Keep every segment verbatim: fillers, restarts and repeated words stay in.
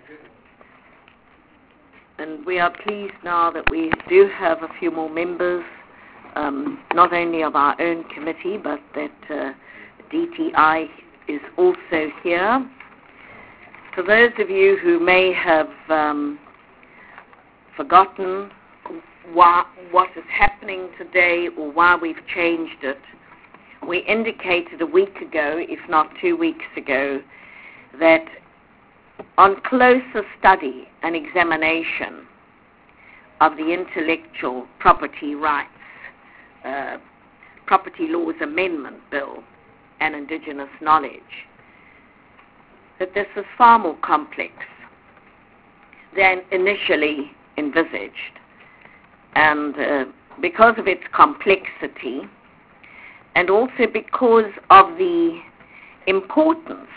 And we are pleased now that we do have a few more members, um, not only of our own committee, but that uh, D T I is also here. For those of you who may have um, forgotten why, what is happening today or why we've changed it, we indicated a week ago, if not two weeks ago, that on closer study and examination of the Intellectual Property Rights, uh, Property Laws Amendment Bill and Indigenous knowledge, that this is far more complex than initially envisaged. And uh, because of its complexity, and also because of the importance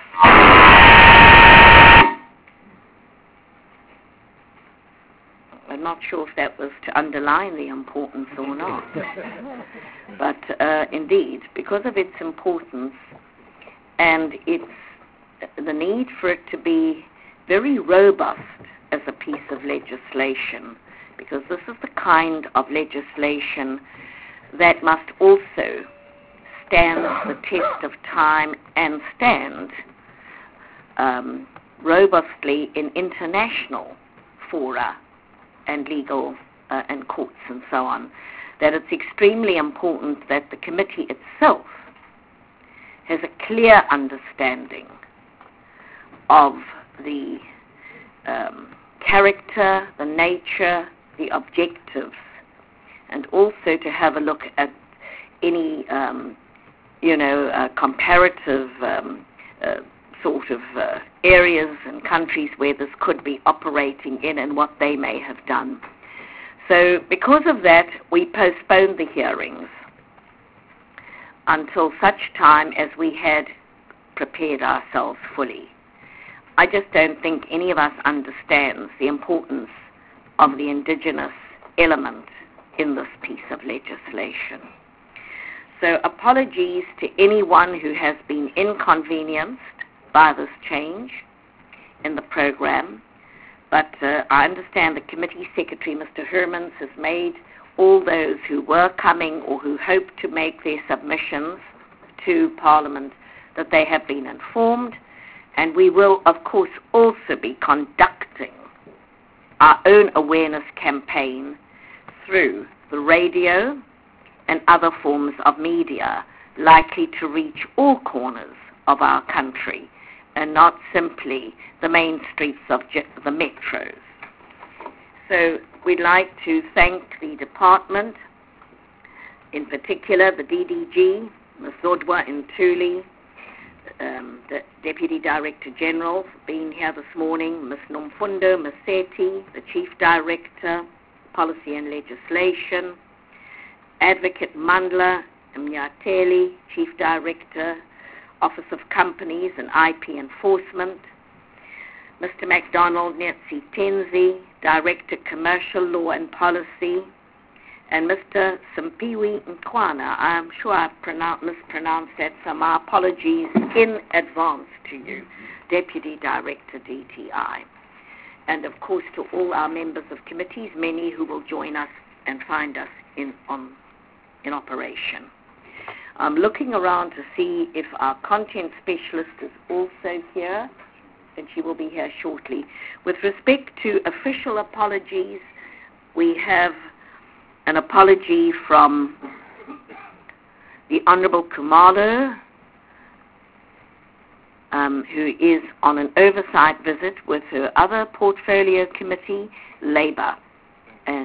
I'm not sure if that was to underline the importance or not. But uh, indeed, because of its importance and its the need for it to be very robust as a piece of legislation, because this is the kind of legislation that must also stand the test of time and stand um, robustly in international fora and legal uh, and courts and so on, that it's extremely important that the committee itself has a clear understanding of the um, character, the nature, the objectives, and also to have a look at any, um, you know, uh, comparative um, uh, sort of uh, areas and countries where this could be operating in and what they may have done. So because of that, we postponed the hearings until such time as we had prepared ourselves fully. I just don't think any of us understands the importance of the Indigenous element in this piece of legislation. So apologies to anyone who has been inconvenienced by this change in the program, but uh, I understand the committee secretary, Mister Hermans, has made all those who were coming or who hope to make their submissions to Parliament that they have been informed, and we will, of course, also be conducting our own awareness campaign through the radio and other forms of media likely to reach all corners of our country and not simply the main streets of the metros. So we'd like to thank the department, in particular the D D G, Miz Zodwa Ntuli, um, the Deputy Director General, for being here this morning, Miz Nomfundo Maseti, the Chief Director, Policy and Legislation, Advocate Mandla Mnyateli, Chief Director, Office of Companies and I P Enforcement, Mister MacDonald Netsi Tenzi, Director Commercial Law and Policy, and Mister Simpiwi Nkwana. I'm sure I've pronoun- mispronounced that, so my apologies in advance to you, Deputy Director D T I. And of course to all our members of committees, many who will join us and find us in, on, in operation. I'm looking around to see if our content specialist is also here, and she will be here shortly. With respect to official apologies, we have an apology from the Honourable Kumalo, um, who is on an oversight visit with her other portfolio committee, Labour. And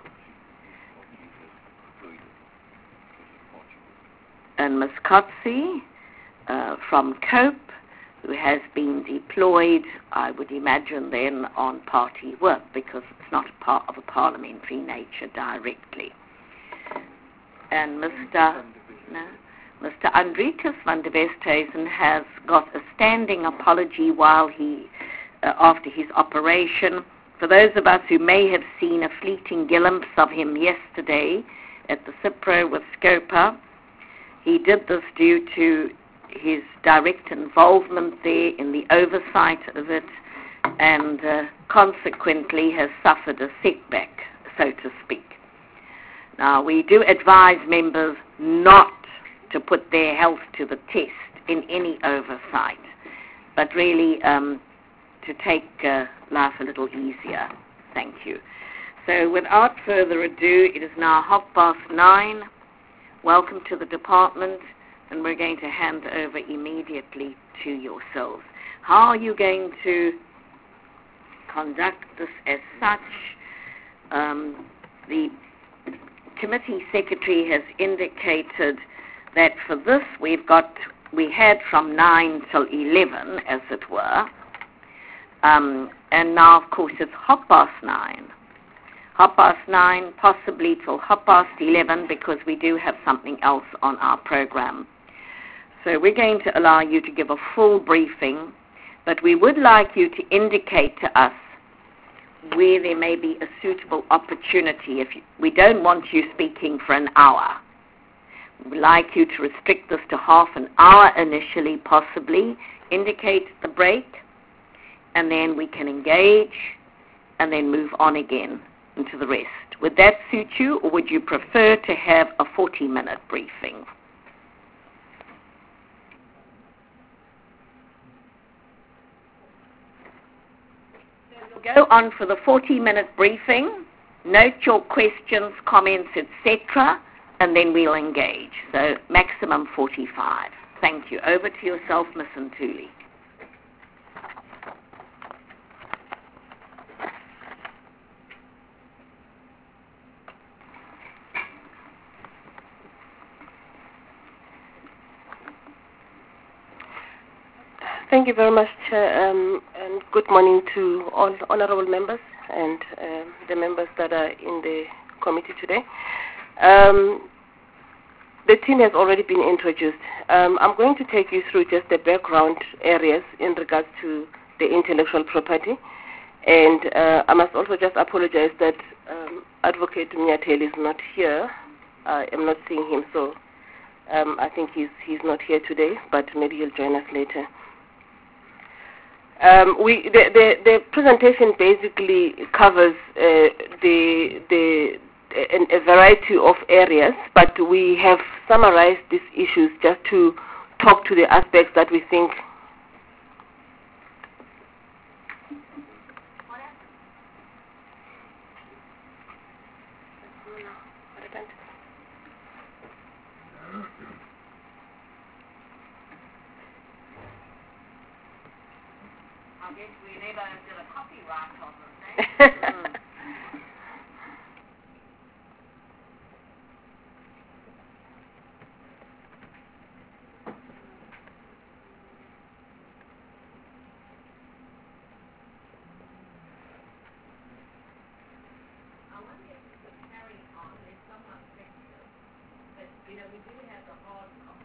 and Miz Kotze uh, from COPE, who has been deployed, I would imagine then, on party work because it's not a part of a parliamentary nature directly. And Mister No, Mister Andrikus van der Westhuizen has got a standing apology while he, uh, after his operation. For those of us who may have seen a fleeting glimpse of him yesterday at the CIPRO with Scopa, he did this due to his direct involvement there in the oversight of it, and uh, consequently has suffered a setback, so to speak. Now, we do advise members not to put their health to the test in any oversight, but really um, to take uh, life a little easier. Thank you. So without further ado, it is now half past nine. Welcome to the department, and we're going to hand over immediately to yourselves. How are you going to conduct this as such? Um, the committee secretary has indicated that for this we've got, we had from nine till eleven, as it were, um, and now of course it's half past nine. Half past nine, possibly till half past eleven, because we do have something else on our program. So we're going to allow you to give a full briefing, but we would like you to indicate to us where there may be a suitable opportunity. If you, we don't want you speaking for an hour. We'd like you to restrict this to half an hour initially, possibly, indicate the break, and then we can engage, and then move on again into the rest. Would that suit you, or would you prefer to have a forty-minute briefing? Go on for the forty-minute briefing, note your questions, comments, et cetera, and then we'll engage. So maximum forty-five. Thank you. Over to yourself, Miz Ntuli. Thank you very much, Chair, um, and good morning to all honorable members and um, the members that are in the committee today. Um, the team has already been introduced. Um, I'm going to take you through just the background areas in regards to the intellectual property. And uh, I must also just apologize that um, Advocate Mnyatheli is not here. I am not seeing him, so um, I think he's, he's not here today, but maybe he'll join us later. Um, we, the, the, the presentation basically covers uh, the, the, a, a variety of areas, but we have summarized these issues just to talk to the aspects that we think I guess we never did a copyright on this, eh? mm. I wonder if we could carry on. There's somewhat sensitive, but you know, we do have the hard copy.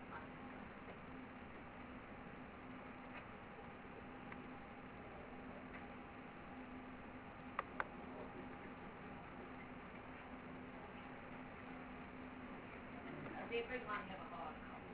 Everyone have a hard copy.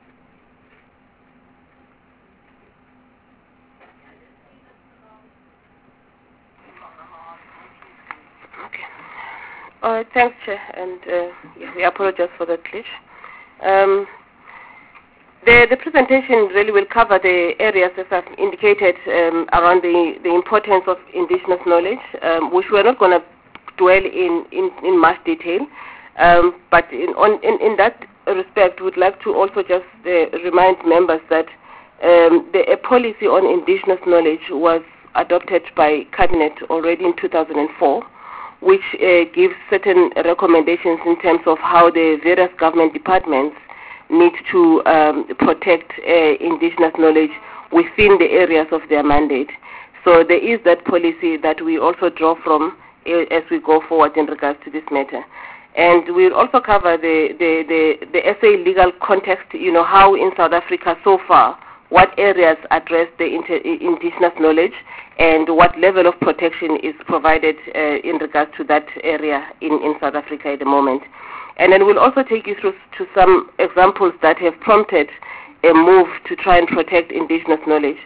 Okay. All right, thanks, Chair, and uh, yeah, we apologize for that glitch. Um, the, the presentation really will cover the areas, as I've indicated, um, around the, the importance of indigenous knowledge, um, which we're not going to dwell in, in, in much detail. Um, but in, on, in, in that respect, we'd like to also just uh, remind members that um, the a policy on indigenous knowledge was adopted by Cabinet already in two thousand four, which uh, gives certain recommendations in terms of how the various government departments need to um, protect uh, indigenous knowledge within the areas of their mandate. So there is that policy that we also draw from uh, as we go forward in regards to this matter. And we'll also cover the, the, the, the S A legal context, you know, how in South Africa so far, what areas address the inter, indigenous knowledge and what level of protection is provided uh, in regards to that area in, in South Africa at the moment. And then we'll also take you through to some examples that have prompted a move to try and protect indigenous knowledge.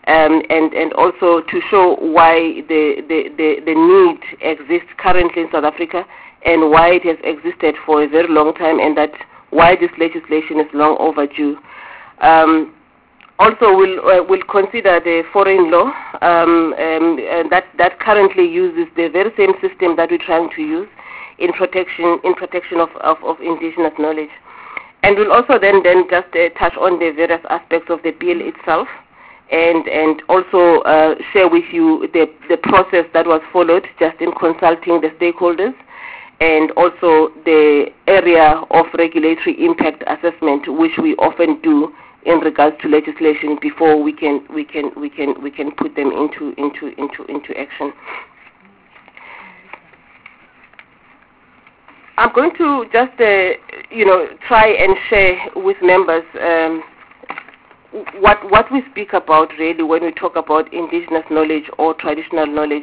um, and, and also to show why the, the, the, the need exists currently in South Africa and why it has existed for a very long time, and that why this legislation is long overdue. Um, also, we'll, uh, we'll consider the foreign law um, um, that, that currently uses the very same system that we're trying to use in protection, in protection of, of, of indigenous knowledge. And we'll also then, then just uh, touch on the various aspects of the bill itself, and, and also uh, share with you the, the process that was followed just in consulting the stakeholders, and also the area of regulatory impact assessment, which we often do in regards to legislation before we can we can we can we can put them into into into into action. I'm going to just uh, you know try and share with members um, what what we speak about really when we talk about indigenous knowledge or traditional knowledge.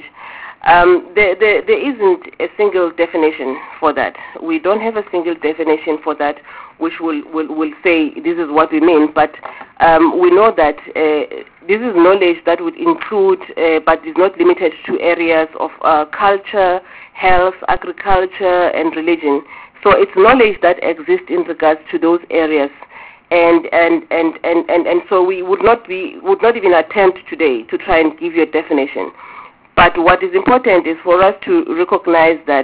Um, there, there, there isn't a single definition for that. We don't have a single definition for that which will, will, will say this is what we mean, but um, we know that uh, this is knowledge that would include, uh, but is not limited to areas of uh, culture, health, agriculture, and religion. So it's knowledge that exists in regards to those areas. And, and, and, and, and, and so we would not, be, would not even attempt today to try and give you a definition. But what is important is for us to recognize that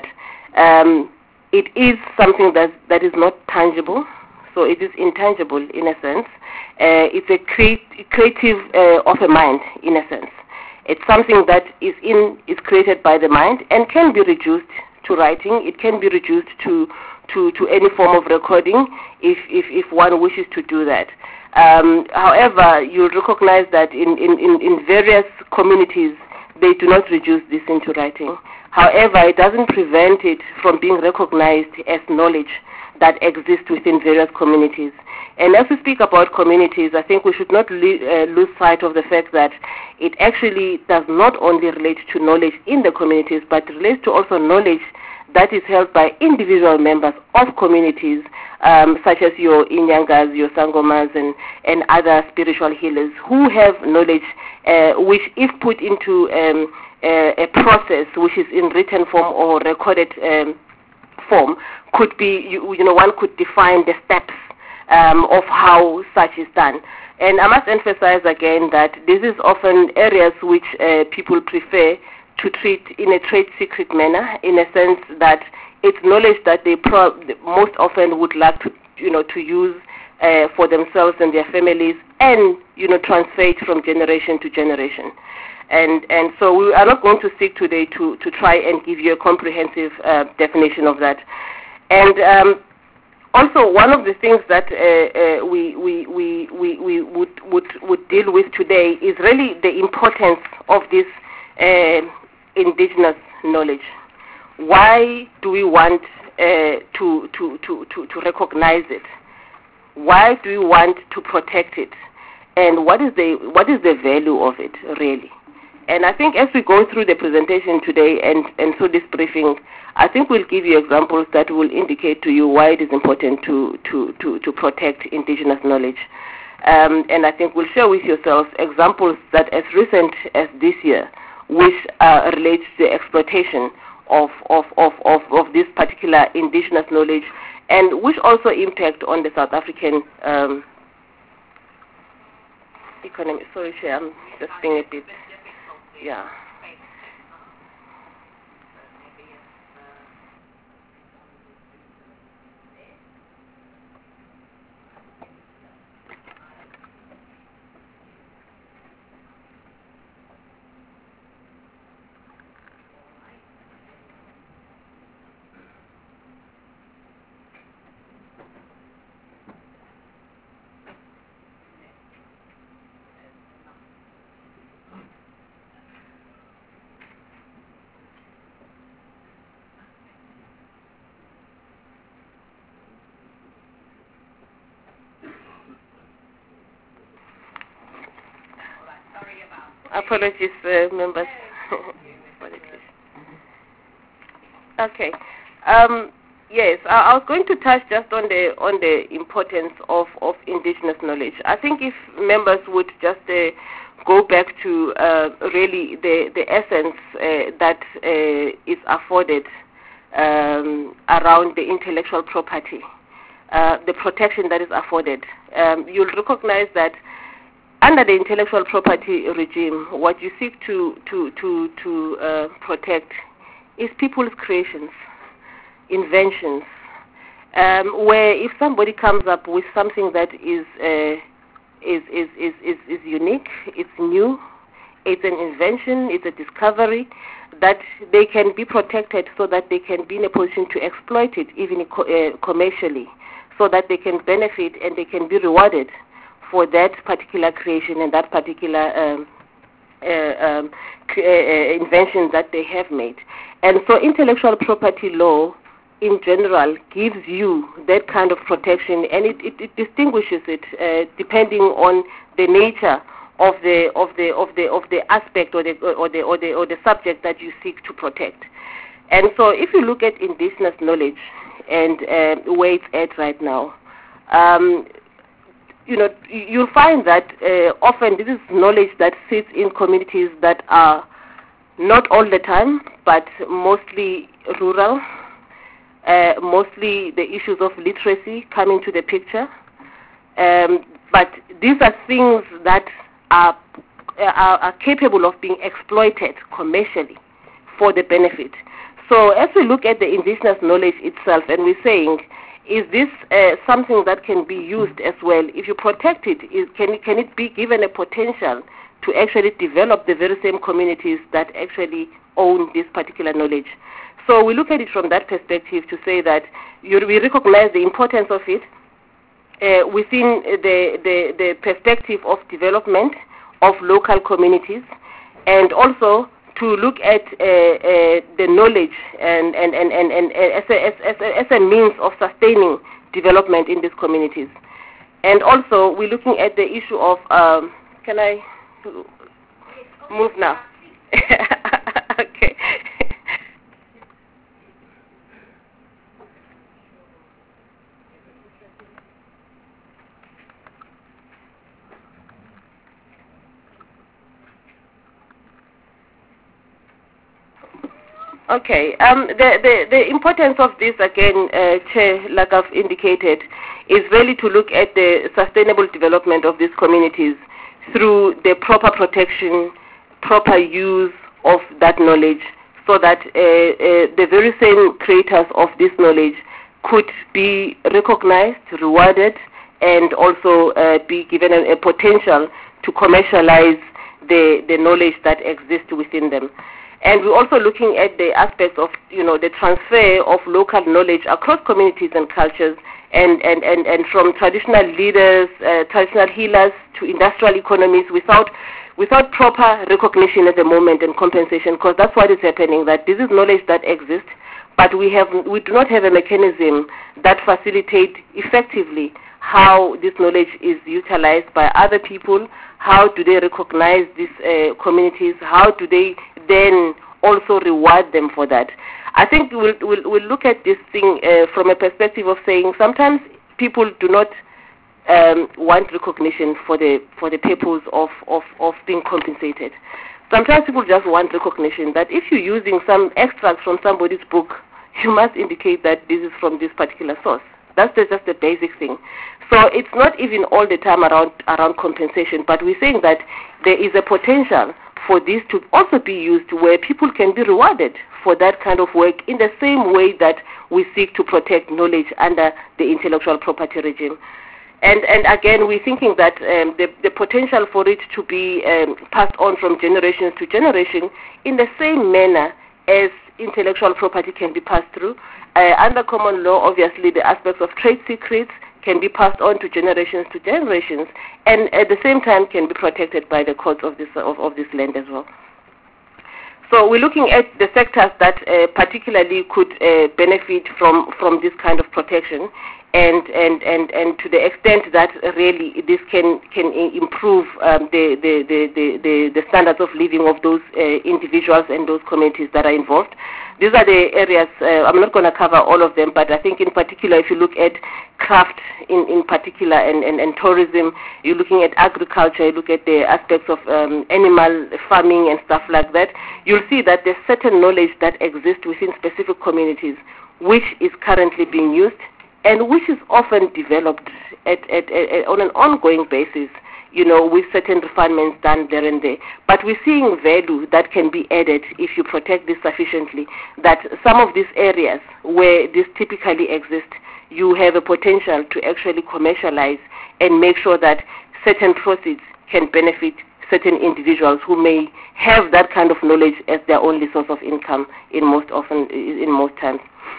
um, it is something that, that is not tangible, so it is intangible in a sense. Uh, it's a create, creative uh, of a mind in a sense. It's something that is, in, is created by the mind and can be reduced to writing. It can be reduced to, to, to any form of recording if, if, if one wishes to do that. Um, however, you'll recognize that in, in, in, in various communities, they do not reduce this into writing. However, it doesn't prevent it from being recognized as knowledge that exists within various communities. And as we speak about communities, I think we should not le uh, lose sight of the fact that it actually does not only relate to knowledge in the communities, but relates to also knowledge that is held by individual members of communities, um, such as your Inyangas, your Sangomas, and, and other spiritual healers who have knowledge uh, which, if put into um, a, a process which is in written form or recorded um, form, could be, you, you know, one could define the steps um, of how such is done. And I must emphasize again that this is often areas which uh, people prefer to treat in a trade secret manner, in a sense that it's knowledge that they pro most often would like to, you know, to use uh, for themselves and their families, and you know, transfer it from generation to generation. And and so we are not going to seek today to to try and give you a comprehensive uh, definition of that. And um, also, one of the things that uh, uh, we we we we, we would, would would deal with today is really the importance of this uh, indigenous knowledge. Why do we want uh, to, to, to, to, to recognize it? Why do we want to protect it? And what is the what is the value of it really? And I think as we go through the presentation today and, and through this briefing, I think we'll give you examples that will indicate to you why it is important to, to, to, to protect indigenous knowledge. Um, and I think we'll share with yourselves examples that as recent as this year, which uh, relates to the exploitation of, of, of, of, of this particular indigenous knowledge, and which also impact on the South African um, economy. Sorry, Chair, I'm just being a bit, yeah. Apologies, uh, members. Okay. Um, yes, I, I was going to touch just on the on the importance of, of indigenous knowledge. I think if members would just uh, go back to uh, really the, the essence uh, that uh, is afforded um, around the intellectual property, uh, the protection that is afforded. Um, you'll recognize that under the intellectual property regime, what you seek to, to, to, to uh, protect is people's creations, inventions, um, where if somebody comes up with something that is, uh, is, is, is, is, is unique, it's new, it's an invention, it's a discovery, that they can be protected so that they can be in a position to exploit it even co- uh, commercially, so that they can benefit and they can be rewarded for that particular creation and that particular um, uh, um, uh, invention that they have made. And so intellectual property law in general gives you that kind of protection, and it, it, it distinguishes it uh, depending on the nature of the of the of the of the aspect or the or the or the or the subject that you seek to protect. And so if you look at indigenous knowledge and uh, where it's at right now, um, you know, you'll find that uh, often this is knowledge that sits in communities that are not all the time, but mostly rural, uh, mostly the issues of literacy come into the picture. Um, but these are things that are, are, are capable of being exploited commercially for the benefit. So as we look at the indigenous knowledge itself, and we're saying, is this uh, something that can be used as well? If you protect it, is, can, can it be given a potential to actually develop the very same communities that actually own this particular knowledge? So we look at it from that perspective to say that you, we recognize the importance of it uh, within the, the, the perspective of development of local communities, and also to look at uh, uh, the knowledge and, and, and, and, and as, a, as, as, a, as a means of sustaining development in these communities. And also we're looking at the issue of, um, can I move now? Okay. Okay. Um, the, the, the importance of this, again, uh, Chair, like I've indicated, is really to look at the sustainable development of these communities through the proper protection, proper use of that knowledge, so that uh, uh, the very same creators of this knowledge could be recognized, rewarded, and also uh, be given a, a potential to commercialize the, the knowledge that exists within them. And we're also looking at the aspects of, you know, the transfer of local knowledge across communities and cultures, and, and, and, and from traditional leaders, uh, traditional healers, to industrial economies without without proper recognition at the moment and compensation, because that's what is happening, that this is knowledge that exists, but we have we do not have a mechanism that facilitates effectively how this knowledge is utilized by other people. How do they recognize these uh, communities? How do they then also reward them for that? I think we'll, we'll, we'll look at this thing uh, from a perspective of saying sometimes people do not um, want recognition for the for the purpose of, of, of being compensated. Sometimes people just want recognition that if you're using some extracts from somebody's book, you must indicate that this is from this particular source. That's the, just the basic thing. So it's not even all the time around around compensation, but we're saying that there is a potential for this to also be used where people can be rewarded for that kind of work in the same way that we seek to protect knowledge under the intellectual property regime. And, and again, we're thinking that um, the, the potential for it to be um, passed on from generation to generation in the same manner as intellectual property can be passed through. Uh, under common law, obviously, the aspects of trade secrets can be passed on to generations to generations, and at the same time can be protected by the courts of this of, of this land as well. So we're looking at the sectors that uh, particularly could uh, benefit from, from this kind of protection, and, and, and, and to the extent that really this can can improve um, the, the, the, the, the standards of living of those uh, individuals and those communities that are involved. these are the areas, uh, I'm not going to cover all of them, but I think in particular, if you look at craft in, in particular and, and, and tourism, you're looking at agriculture, you look at the aspects of um, animal farming and stuff like that, you'll see that there's certain knowledge that exists within specific communities, which is currently being used and which is often developed at, at, at, on an ongoing basis, you know, with certain refinements done there and there. But we're seeing value that can be added if you protect this sufficiently, that some of these areas where this typically exists, you have a potential to actually commercialize and make sure that certain proceeds can benefit certain individuals who may have that kind of knowledge as their only source of income in most often, in most times.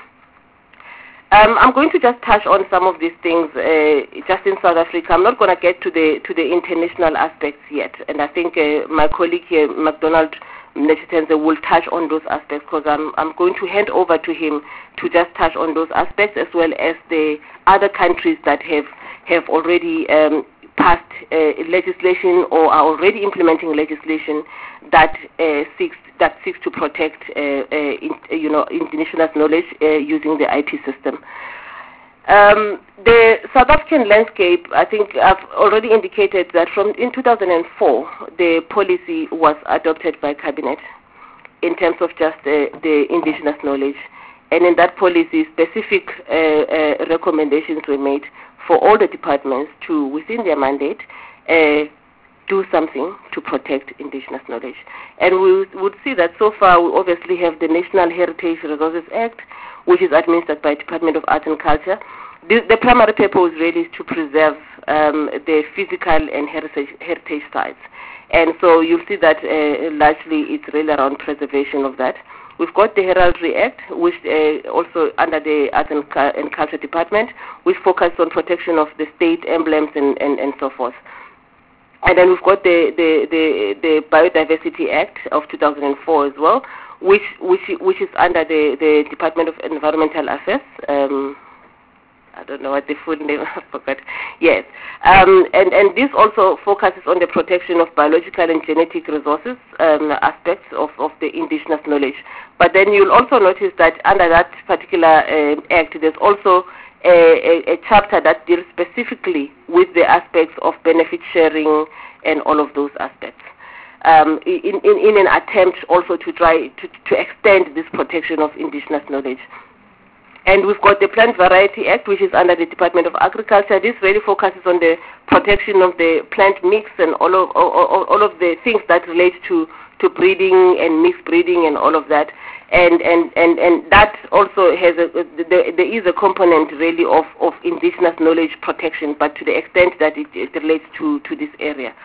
Um, I'm going to just touch on some of these things uh, just in South Africa. I'm not going to get to the to the international aspects yet, and I think uh, my colleague here, McDonald Neshitenze, will touch on those aspects because I'm I'm going to hand over to him to just touch on those aspects as well as the other countries that have have already um, passed uh, legislation or are already implementing legislation that uh, seeks that seeks to protect, uh, uh, in, uh, you know, indigenous knowledge uh, using the I T system. Um, the South African landscape, I think I've already indicated that from in two thousand four, the policy was adopted by Cabinet in terms of just uh, the indigenous knowledge. And in that policy, specific uh, uh, recommendations were made for all the departments to, within their mandate, uh, do something to protect indigenous knowledge. And we would see that so far we obviously have the National Heritage Resources Act, which is administered by Department of Art and Culture. The, the primary purpose really is to preserve um, the physical and heritage, heritage sites. And so you'll see that uh, largely it's really around preservation of that. We've got the Heraldry Act, which uh, also under the Arts and, and Culture Department, which focuses on protection of the state emblems and, and, and so forth. And then we've got the, the, the, the Biodiversity Act of two thousand four as well, which, which, which is under the, the Department of Environmental Affairs. Um, I don't know what the full name, I forgot. Yes. Um, and, and this also focuses on the protection of biological and genetic resources um, aspects of, of the indigenous knowledge. But then you'll also notice that under that particular uh, act, there's also a, a, a chapter that deals specifically with the aspects of benefit sharing and all of those aspects. Um, in, in, in an attempt also to try to, to extend this protection of indigenous knowledge. And we've got the Plant Variety Act, which is under the Department of Agriculture. This really focuses on the protection of the plant mix and all of all, all, all of the things that relate to, to breeding and mixed breeding and all of that. And and, and, and that also has a, there, there is a component really of, of indigenous knowledge protection, but to the extent that it, it relates to, to this area.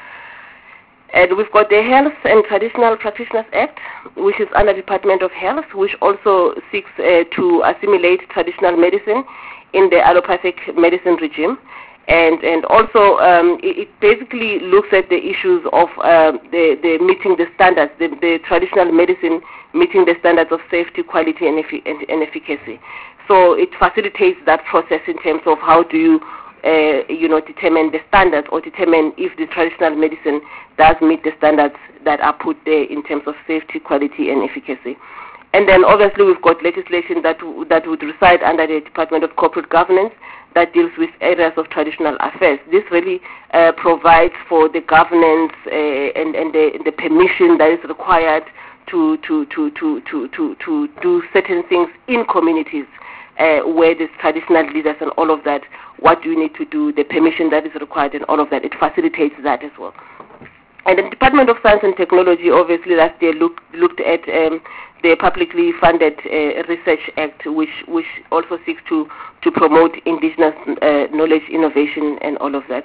And we've got the Health and Traditional Practitioners Act, which is under the Department of Health, which also seeks uh, to assimilate traditional medicine in the allopathic medicine regime. And, and also um, it, it basically looks at the issues of uh, the, the meeting the standards, the, the traditional medicine meeting the standards of safety, quality, and, effi and, and efficacy. So it facilitates that process in terms of how do you Uh, you know, determine the standards or determine if the traditional medicine does meet the standards that are put there in terms of safety, quality, and efficacy. And then obviously we've got legislation that, that would reside under the Department of Corporate Governance that deals with areas of traditional affairs. This really uh, provides for the governance uh, and, and the, the permission that is required to, to, to, to, to, to, to do certain things in communities. Uh, where there's traditional leaders and all of that, what do you need to do, the permission that is required and all of that, it facilitates that as well. And the Department of Science and Technology, obviously last year look, looked at um, the publicly funded uh, Research Act, which, which also seeks to, to promote indigenous uh, knowledge, innovation and all of that.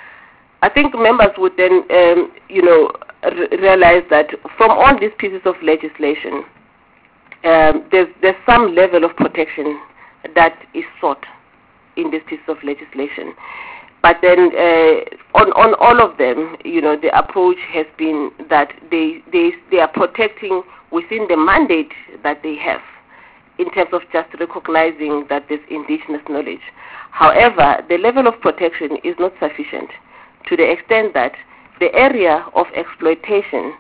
I think members would then, um, you know, r realize that from all these pieces of legislation, um, there's, there's some level of protection that is sought in this piece of legislation. But then uh, on, on all of them, you know, the approach has been that they, they, they are protecting within the mandate that they have in terms of just recognizing that there's indigenous knowledge. However, the level of protection is not sufficient to the extent that the area of exploitation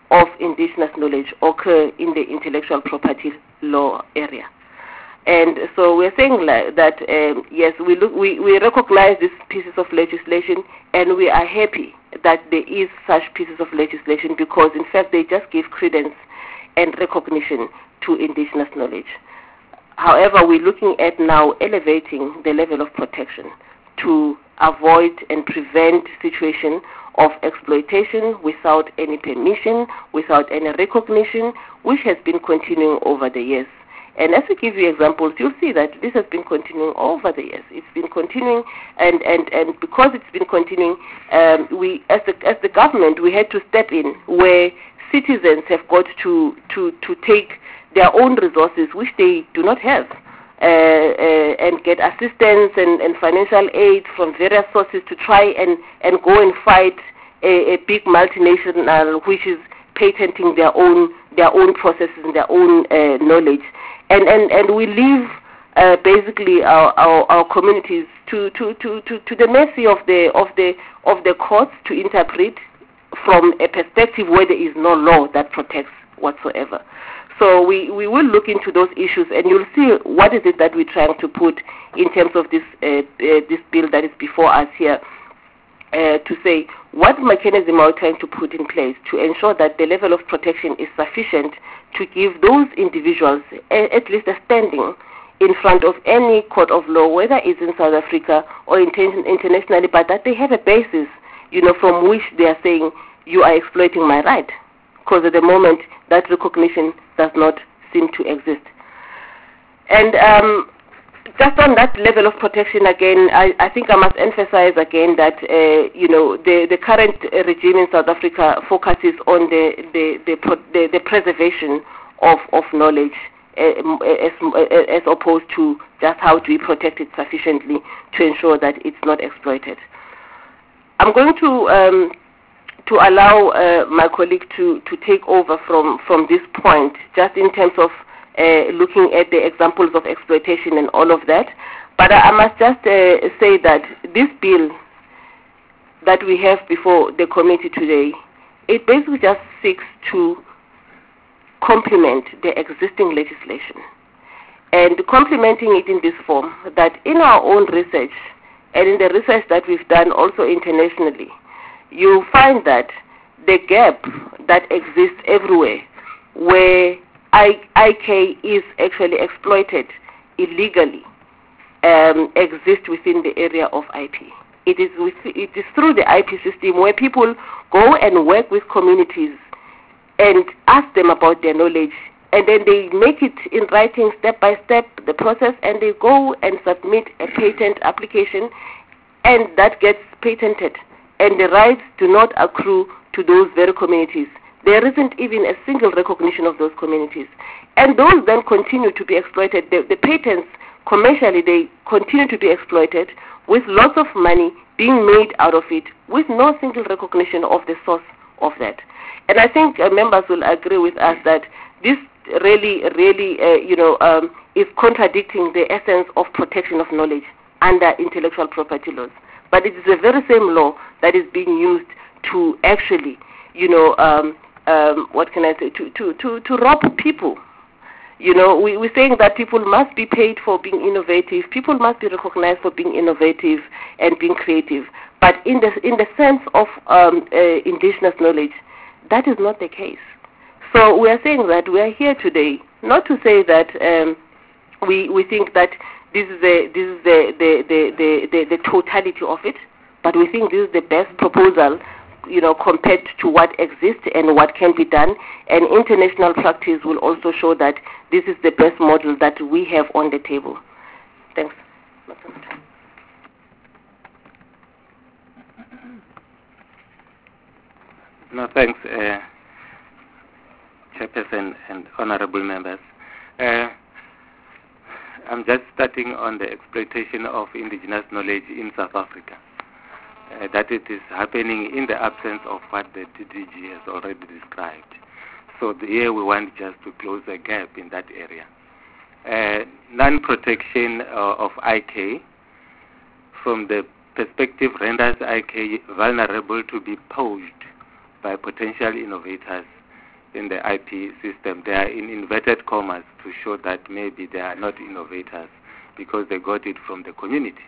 of indigenous knowledge occur in the intellectual property law area. And so we're saying like that, um, yes, we, look, we, we recognize these pieces of legislation, and we are happy that there is such pieces of legislation, because in fact they just give credence and recognition to indigenous knowledge. However, we're looking at now elevating the level of protection to avoid and prevent situation of exploitation without any permission, without any recognition, which has been continuing over the years. And as we give you examples, you'll see that this has been continuing over the years. It's been continuing, and, and, and because it's been continuing, um, we, as the, as the government, we had to step in where citizens have got to, to, to take their own resources, which they do not have, uh, uh, and get assistance and, and financial aid from various sources to try and, and go and fight a, a big multinational which is patenting their own their own processes and their own uh, knowledge. And, and, and we leave uh, basically our, our, our communities to, to, to, to, to the mercy of the of the of the courts to interpret from a perspective where there is no law that protects whatsoever. So we, we will look into those issues, and you'll see what is it that we're trying to put in terms of this uh, uh, this bill that is before us here, uh, to say what mechanism are we trying to put in place to ensure that the level of protection is sufficient to give those individuals a, at least a standing in front of any court of law, whether it's in South Africa or internationally, but that they have a basis, you know, from which they are saying, you are exploiting my right. Because at the moment, that recognition does not seem to exist. And um, just on that level of protection again, I, I think I must emphasize again that, uh, you know, the, the current regime in South Africa focuses on the, the, the, the, the preservation of, of knowledge, uh, as, as opposed to just how do we protect it sufficiently to ensure that it's not exploited. I'm going to... Um, to allow uh, my colleague to, to take over from, from this point, just in terms of uh, looking at the examples of exploitation and all of that. But I, I must just uh, say that this bill that we have before the committee today, it basically just seeks to complement the existing legislation. And complementing it in this form, that in our own research, and in the research that we've done also internationally, you find that the gap that exists everywhere where I, IK is actually exploited illegally um, exists within the area of I P. It is, with, it is through the I P system where people go and work with communities and ask them about their knowledge, and then they make it in writing step by step, the process, and they go and submit a patent application, and that gets patented. And the rights do not accrue to those very communities. There isn't even a single recognition of those communities. And those then continue to be exploited. The, the patents, commercially, they continue to be exploited with lots of money being made out of it with no single recognition of the source of that. And I think uh, members will agree with us that this really, really, uh, you know, um, is contradicting the essence of protection of knowledge under intellectual property laws. But it is the very same law that is being used to actually, you know, um, um, what can I say, to, to, to, to rob people. You know, we, we're saying that people must be paid for being innovative. People must be recognized for being innovative and being creative. But in the, in the sense of um, uh, indigenous knowledge, that is not the case. So we are saying that we are here today, not to say that um, we, we think that This is the this is the the, the, the, the the totality of it, but we think this is the best proposal, you know, compared to what exists and what can be done. And international practice will also show that this is the best model that we have on the table. Thanks. No, thanks, uh, Chairperson and honorable members. Uh, I'm just starting on the exploitation of indigenous knowledge in South Africa. Uh, that it is happening in the absence of what the D D G has already described. So the, here we want just to close a gap in that area. Uh, non-protection uh, of I K from the perspective renders I K vulnerable to be poached by potential innovators in the I P system, they are in inverted commas to show that maybe they are not innovators because they got it from the communities.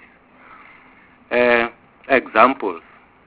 Uh, examples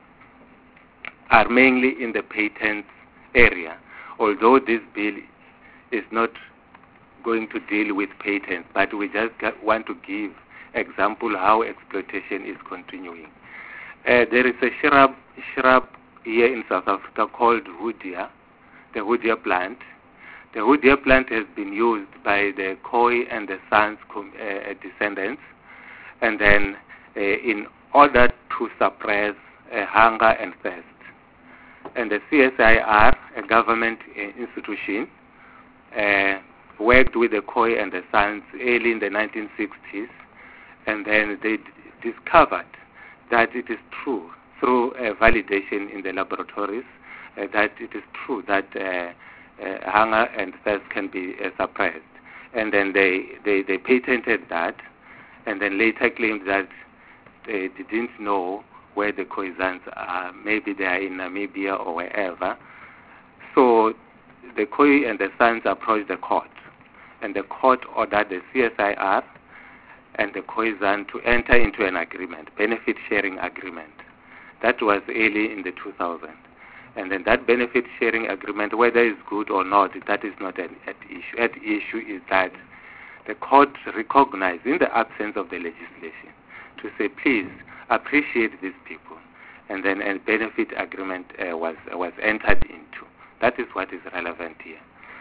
are mainly in the patents area, although this bill is not going to deal with patents, but we just want to give example how exploitation is continuing. Uh, there is a shrub, shrub here in South Africa called Hoodia, the Hoodia plant. The Hoodia plant has been used by the Khoi and the Sons uh, descendants, and then uh, in order to suppress uh, hunger and thirst. And the C S I R, a government uh, institution, uh, worked with the Khoi and the Sons early in the nineteen sixties, and then they d- discovered that it is true through uh, validation in the laboratories uh, that it is true that uh, uh, hunger and thirst can be uh, suppressed. And then they, they, they patented that, and then later claimed that they didn't know where the Khoisans are. Maybe they are in Namibia or wherever. So the Khoi and the Sons approached the court, and the court ordered the C S I R and the Khoisan to enter into an agreement, benefit sharing agreement. That was early in the two thousands. And then that benefit sharing agreement, whether it's good or not, that is not an at issue. At issue is that the court recognized in the absence of the legislation to say, please appreciate these people. And then a benefit agreement uh, was, was entered into. That is what is relevant here.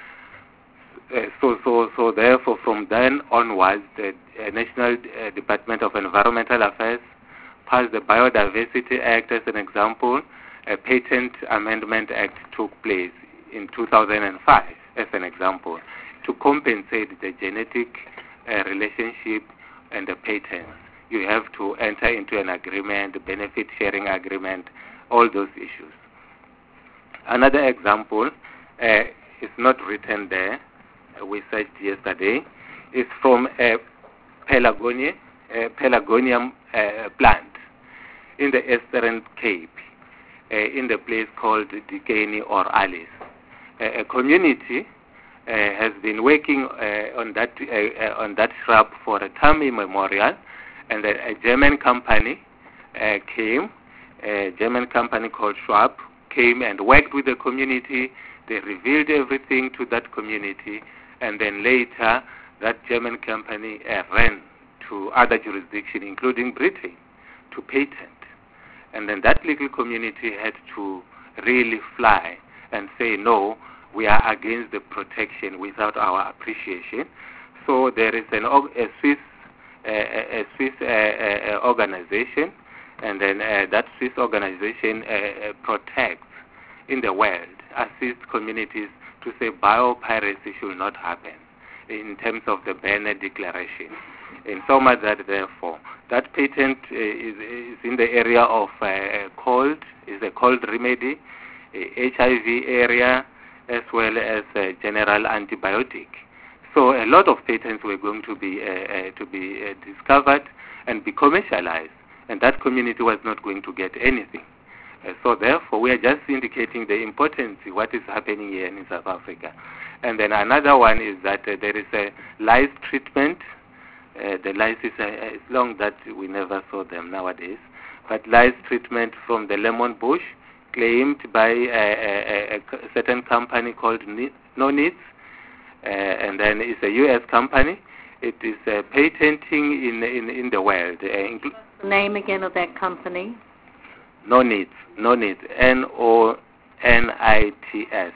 Uh, so, so, so therefore, from then onwards, the uh, National uh, Department of Environmental Affairs passed the Biodiversity Act as an example. A Patent Amendment Act took place in two thousand five as an example to compensate the genetic uh, relationship and the patents. You have to enter into an agreement, benefit sharing agreement, all those issues. Another example uh, is not written there. We searched yesterday. It's from a Pelagonia, a Pelargonium uh, plant in the Eastern Cape, uh, in the place called Dikeni or Alice. Uh, a community uh, has been working uh, on that uh, on that shrub for a time immemorial, and then a German company uh, came, a German company called Schwab came and worked with the community. They revealed everything to that community, and then later that German company uh, ran to other jurisdictions, including Britain, to patent. And then that legal community had to really fly and say, no, we are against the protection without our appreciation. So there is an, a Swiss, uh, a Swiss uh, uh, organization, and then uh, that Swiss organization uh, protects in the world, assists communities to say biopiracy should not happen in terms of the Berne Declaration. In so much that, therefore, that patent uh, is, is in the area of uh, cold, is a cold remedy, H I V area, as well as a general antibiotic. So a lot of patents were going to be uh, uh, to be uh, discovered and be commercialized, and that community was not going to get anything. Uh, so therefore, we are just indicating the importance of what is happening here in South Africa. And then another one is that uh, there is a lice treatment. Uh, the lice is uh, as long that we never saw them nowadays, but lice treatment from the lemon bush claimed by a, a, a certain company called Nonits, uh, and then it's a U S company. It is uh, patenting in, in in the world. Uh, inclu- Name again of that company? Nonits, Nonits, N O N I T S.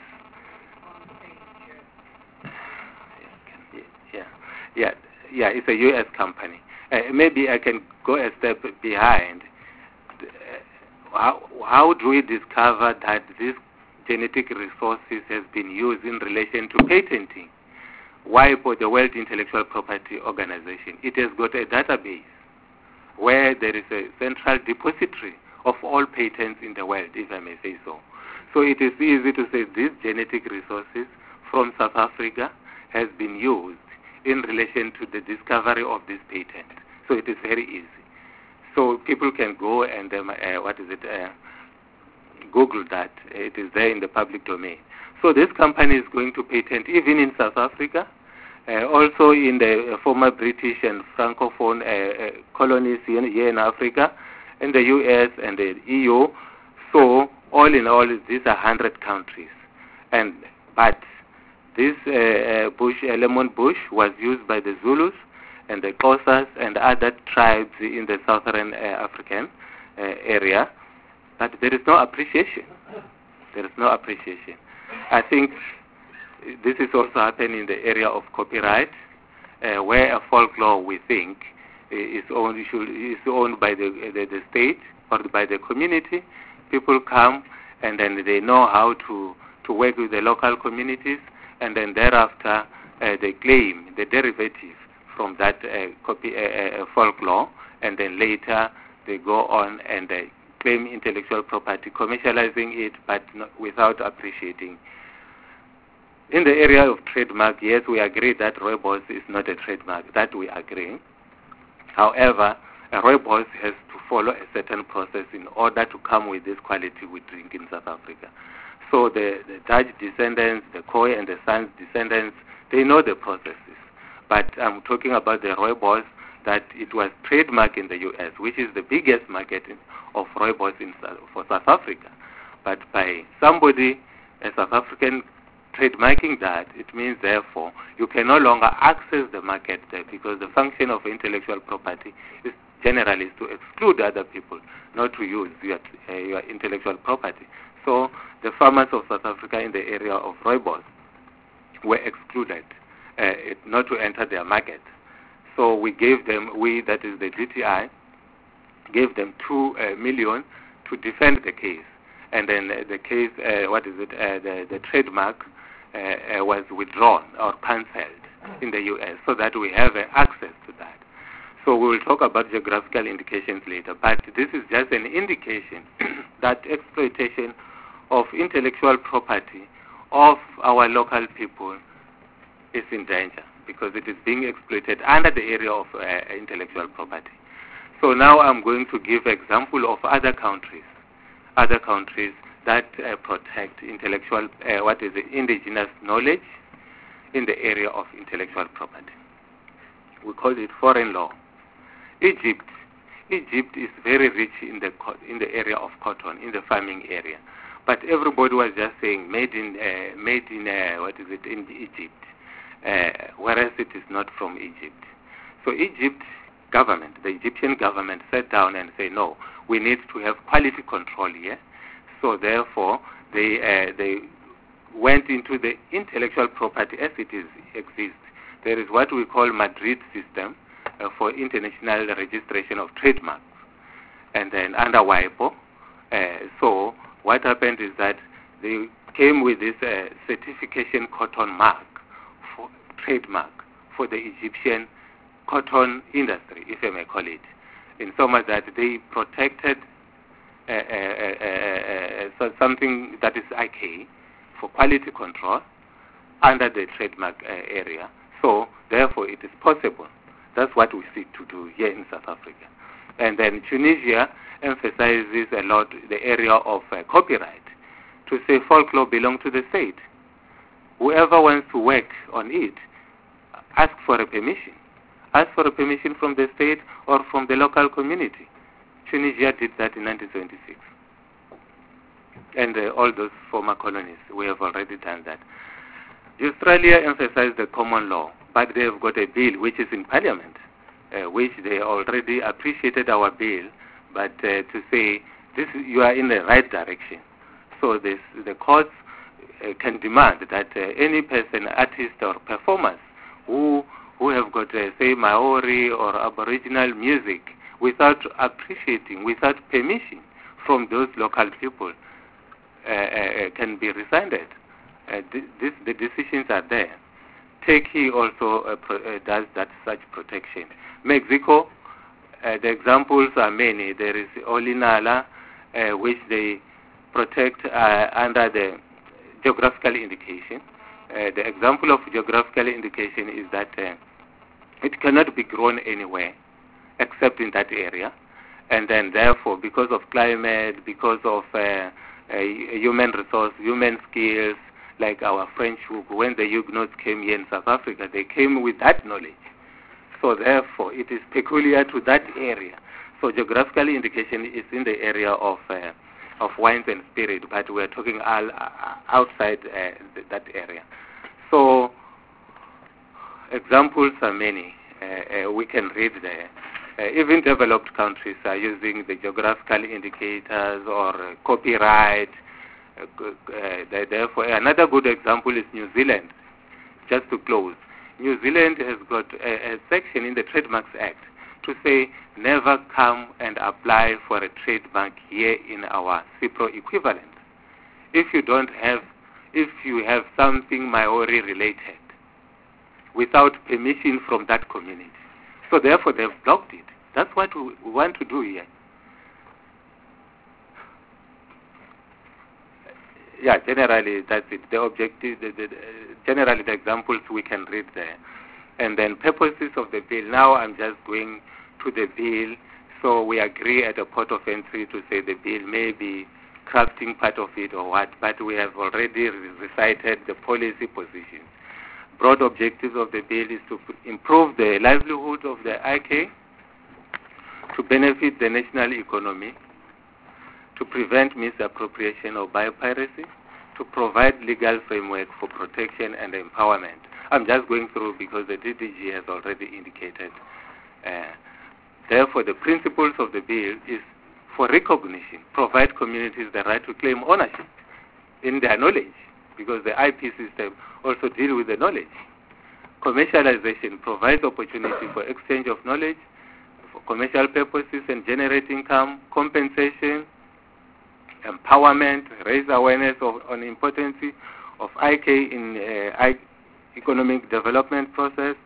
Yeah, yeah, yeah. It's a U S company. Uh, maybe I can go a step behind. How, how do we discover that this genetic resources has been used in relation to patenting? Why for the World Intellectual Property Organization? It has got a database where there is a central depository of all patents in the world, if I may say so. So it is easy to say these genetic resources from South Africa has been used in relation to the discovery of this patent. So it is very easy. So people can go and, um, uh, what is it, uh, Google that. It is there in the public domain. So this company is going to patent even in South Africa, uh, also in the former British and Francophone uh, uh, colonies here, here in Africa, in the U S and the E U. So all in all, these are one hundred countries. And but this uh, bush, uh, lemon bush was used by the Zulus and the Xhosas and other tribes in the southern uh, African uh, area. But there is no appreciation. There is no appreciation. I think this is also happening in the area of copyright, uh, where a folklore, we think, is owned, should, is owned by the, the, the state or by the community. People come and then they know how to, to work with the local communities, and then thereafter uh, they claim the derivative from that uh, copy, uh, uh, folklore, and then later they go on and uh, claim intellectual property, commercializing it, but not, without appreciating. In the area of trademark, yes, we agree that rooibos is not a trademark. That we agree. However, a rooibos has to follow a certain process in order to come with this quality we drink in South Africa. So the, the Dutch descendants, the Khoi and the Sons descendants, they know the processes. But I'm talking about the rooibos, that it was trademarked in the U S, which is the biggest market in, of rooibos in, for South Africa. But by somebody, a South African, trademarking that, it means, therefore, you can no longer access the market there, because the function of intellectual property is generally is to exclude other people, not to use your, uh, your intellectual property. So the farmers of South Africa in the area of rooibos were excluded, uh, not to enter their market. So we gave them, we, that is the G T I, gave them two uh, million to defend the case. And then uh, the case, uh, what is it, uh, the, the trademark uh, uh, was withdrawn or cancelled in the U S, so that we have uh, access to that. So we will talk about geographical indications later, but this is just an indication that exploitation of intellectual property of our local people is in danger, because it is being exploited under the area of uh, intellectual property. So now I'm going to give example of other countries, other countries that uh, protect intellectual, uh, what is it, indigenous knowledge in the area of intellectual property. We call it foreign law. Egypt, Egypt is very rich in the in the area of cotton, in the farming area, but everybody was just saying made in uh, made in uh, what is it in Egypt. Uh, whereas it is not from Egypt. So Egypt government, the Egyptian government sat down and said, no, we need to have quality control here. So therefore, they uh, they went into the intellectual property as it is exists. There is what we call Madrid system uh, for international registration of trademarks, and then under WIPO. Uh, so what happened is that they came with this uh, certification cotton mark, for trademark for the Egyptian cotton industry, if I may call it, in so much that they protected uh, uh, uh, uh, something that is I K for quality control under the trademark uh, area. So therefore it is possible. That's what we seek to do here in South Africa. And then Tunisia emphasizes a lot the area of uh, copyright, to say folklore belongs to the state. Whoever wants to work on it, ask for a permission. Ask for a permission from the state or from the local community. Tunisia did that in nineteen seventy-six. And uh, all those former colonies, we have already done that. Australia emphasized the common law, but they have got a bill which is in Parliament, uh, which they already appreciated our bill, but uh, to say, this you are in the right direction. So this, the courts uh, can demand that uh, any person, artist or performers who who have got, uh, say, Maori or Aboriginal music without appreciating, without permission from those local people, uh, uh, can be rescinded. Uh, this, the decisions are there. Turkey also uh, pro uh, does that such protection. Mexico, uh, the examples are many. There is Olinala, uh, which they protect uh, under the geographical indication. Uh, the example of geographical indication is that uh, it cannot be grown anywhere except in that area, and then therefore, because of climate, because of uh, uh, human resource, human skills, like our French, who, when the Huguenots came here in South Africa, they came with that knowledge. So therefore, it is peculiar to that area. So geographical indication is in the area of uh, of wines and spirit, but we are talking all, uh, outside uh, th- that area. So examples are many. Uh, uh, we can read there. Uh, even developed countries are using the geographical indicators or uh, copyright. Uh, uh, therefore, another good example is New Zealand. Just to close, New Zealand has got a, a section in the Trademarks Act to say never come and apply for a trademark here in our CIPRO equivalent if you don't have, if you have something Maori related without permission from that community. So therefore they've blocked it. That's what we, we want to do here. Yeah, generally that's it. The objective, the, the, the, generally the examples we can read there. And then purposes of the bill. Now I'm just going to the bill. So we agree at the port of entry to say the bill may be crafting part of it or what, but we have already recited the policy positions. Broad objectives of the bill is to improve the livelihood of the I K, to benefit the national economy, to prevent misappropriation or biopiracy, to provide legal framework for protection and empowerment. I'm just going through because the D D G has already indicated. Uh, therefore, the principles of the bill is for recognition, provide communities the right to claim ownership in their knowledge, because the I P system also deals with the knowledge. Commercialization provides opportunity for exchange of knowledge for commercial purposes and generate income. Compensation, empowerment, raise awareness of, on the importance of I K in uh, I, economic development process.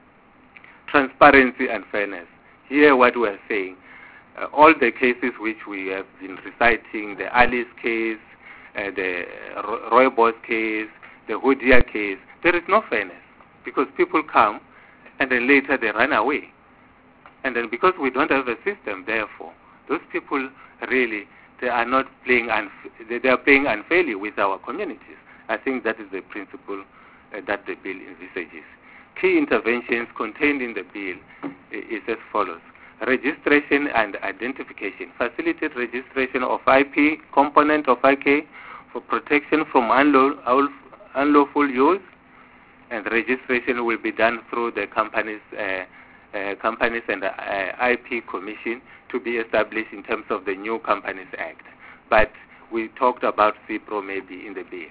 Transparency and fairness. Here what we are saying, uh, all the cases which we have been reciting, the Alice case, uh, the Rooibos case, the Hoodia case, there is no fairness because people come and then later they run away. And then because we don't have a system, therefore, those people really, they are not playing, unf- they are playing unfairly with our communities. I think that is the principle uh, that the bill envisages. Key interventions contained in the bill is as follows. Registration and identification. Facilitate registration of I P, component of I K, for protection from unlaw- unlawful use, and registration will be done through the companies, uh, uh, companies and uh, I P Commission to be established in terms of the new Companies Act. But we talked about CIPRO maybe in the bill.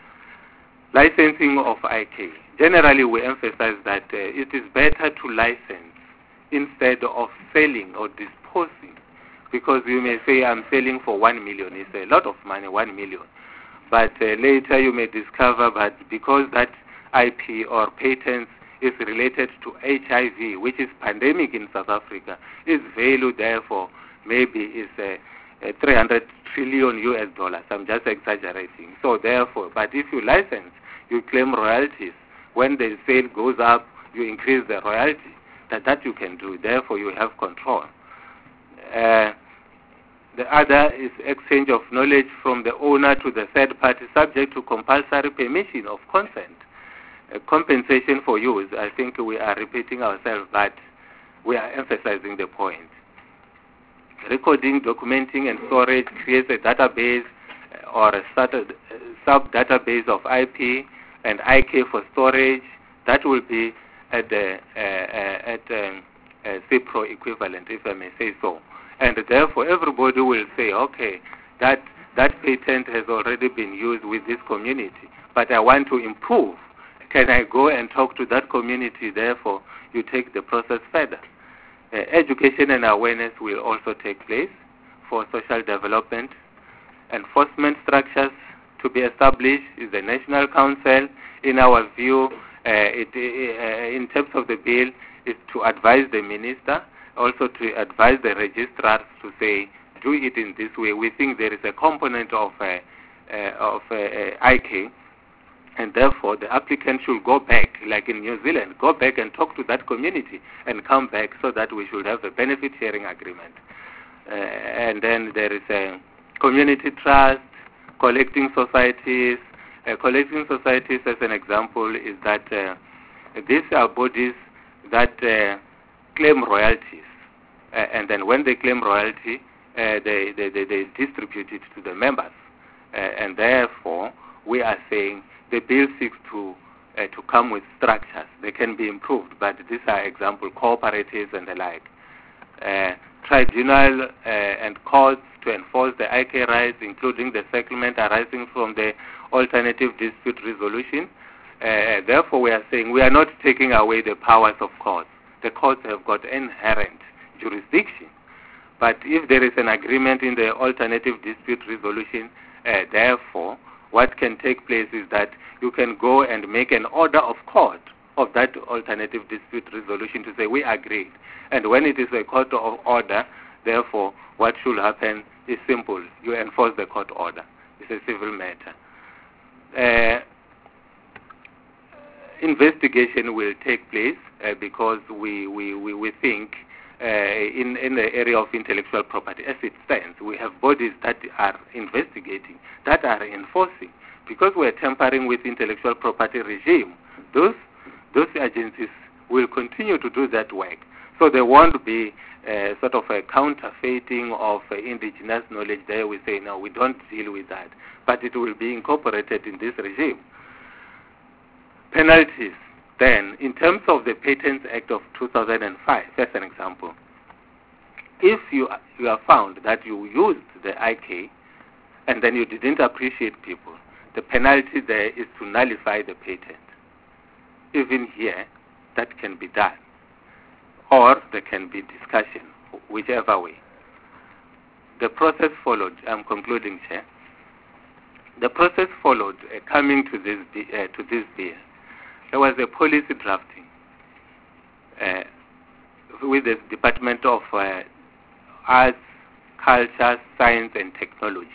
Licensing of I K. Generally, we emphasize that uh, it is better to license instead of selling or disposing, because you may say, I'm selling for one million. It's a lot of money, one million. But uh, later you may discover that because that I P or patents is related to H I V, which is pandemic in South Africa, its value therefore maybe is uh, uh, three hundred trillion U S dollars. I'm just exaggerating. So therefore, but if you license, you claim royalties. When the sale goes up, you increase the royalty. That, that you can do. Therefore, you have control. Uh, the other is exchange of knowledge from the owner to the third party, subject to compulsory permission of consent. Uh, compensation for use. I think we are repeating ourselves, but we are emphasizing the point. Recording, documenting, and storage creates a database or a sub-database of I P and I K for storage. That will be at the uh, uh, at um, uh, CIPRO equivalent, if I may say so. And therefore, everybody will say, okay, that that patent has already been used with this community, but I want to improve. Can I go and talk to that community? Therefore, you take the process further. Uh, education and awareness will also take place for social development. Enforcement structures to be established is the National Council. In our view, uh, it, uh, in terms of the bill, is to advise the minister, also to advise the registrars to say, do it in this way. We think there is a component of, uh, uh, of uh, I K, and therefore the applicant should go back, like in New Zealand, go back and talk to that community and come back so that we should have a benefit sharing agreement. Uh, and then there is a community trust, collecting societies. Uh, collecting societies, as an example, is that uh, these are bodies that uh, claim royalties, uh, and then when they claim royalty, uh, they, they, they, they distribute it to the members, uh, and therefore we are saying the bill seeks to uh, to come with structures. They can be improved, but these are example cooperatives and the like. Uh, tribunal uh, and courts to enforce the I K rights, including the settlement arising from the alternative dispute resolution. Uh, therefore, we are saying we are not taking away the powers of courts. The courts have got inherent jurisdiction. But if there is an agreement in the alternative dispute resolution, uh, therefore, what can take place is that you can go and make an order of court of that alternative dispute resolution to say we agreed. And when it is a court of order, therefore, what should happen is simple. You enforce the court order. It's a civil matter. Uh, investigation will take place uh, because we, we, we, we think uh, in, in the area of intellectual property, as it stands, we have bodies that are investigating, that are enforcing. Because we're tampering with intellectual property regime, those, those agencies will continue to do that work. So there won't be uh, sort of a counterfeiting of uh, indigenous knowledge there. We say, no, we don't deal with that. But it will be incorporated in this regime. Penalties, then, in terms of the Patents Act of two thousand five, as an example, if you, you are found that you used the I K and then you didn't appreciate people, the penalty there is to nullify the patent. Even here, that can be done. Or there can be discussion, whichever way. The process followed, I'm concluding, Chair. The process followed uh, coming to this, uh, to this bill. There was a policy drafting uh, with the Department of uh, Arts, Culture, Science and Technology.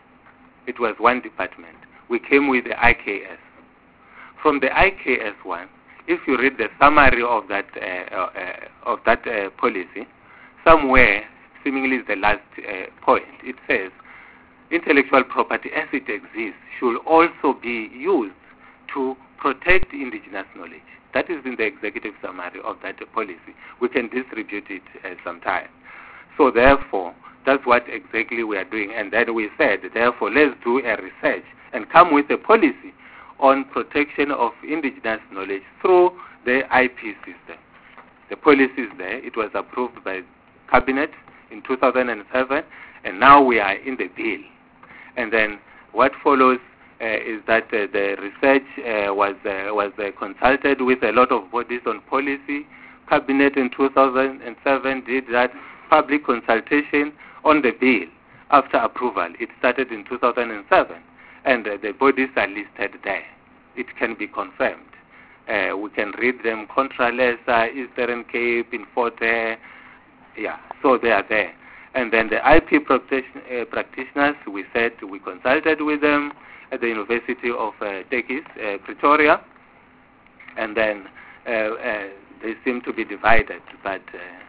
It was one department. We came with the I K S. From the I K S one, if you read the summary of that uh, uh, of that uh, policy, somewhere, seemingly the last uh, point, it says, intellectual property as it exists should also be used to protect indigenous knowledge. That is in the executive summary of that uh, policy. We can distribute it uh, sometime. So therefore, that's what exactly we are doing. And then we said, therefore, let's do a research and come with a policy on protection of indigenous knowledge through the I P system. The policy is there. It was approved by Cabinet in two thousand seven, and now we are in the bill. And then what follows uh, is that uh, the research uh, was uh, was uh, consulted with a lot of bodies on policy. Cabinet in two thousand seven did that public consultation on the bill after approval. It started in two thousand seven. And uh, the bodies are listed there. It can be confirmed. Uh, we can read them: Contra Lesa, Eastern Cape, Infote. Yeah, so they are there. And then the I P practition, uh, practitioners, we said we consulted with them at the University of uh, Tekis, uh, Pretoria. And then uh, uh, they seem to be divided, but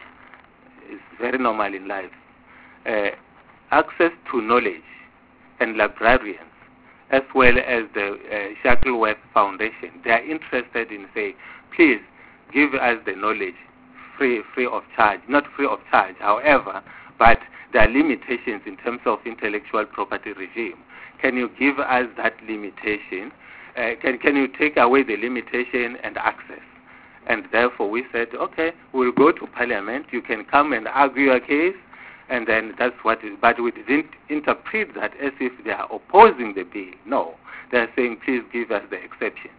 uh, it's very normal in life. Uh, access to knowledge and librarians, as well as the uh, Shackleworth Foundation, they are interested in saying, please give us the knowledge free, free of charge. Not free of charge, however, but there are limitations in terms of intellectual property regime. Can you give us that limitation? Uh, can, can you take away the limitation and access? And therefore we said, okay, we'll go to Parliament. You can come and argue your case. And then that's what it is. But we didn't interpret that as if they are opposing the bill. No. They are saying, please give us the exceptions.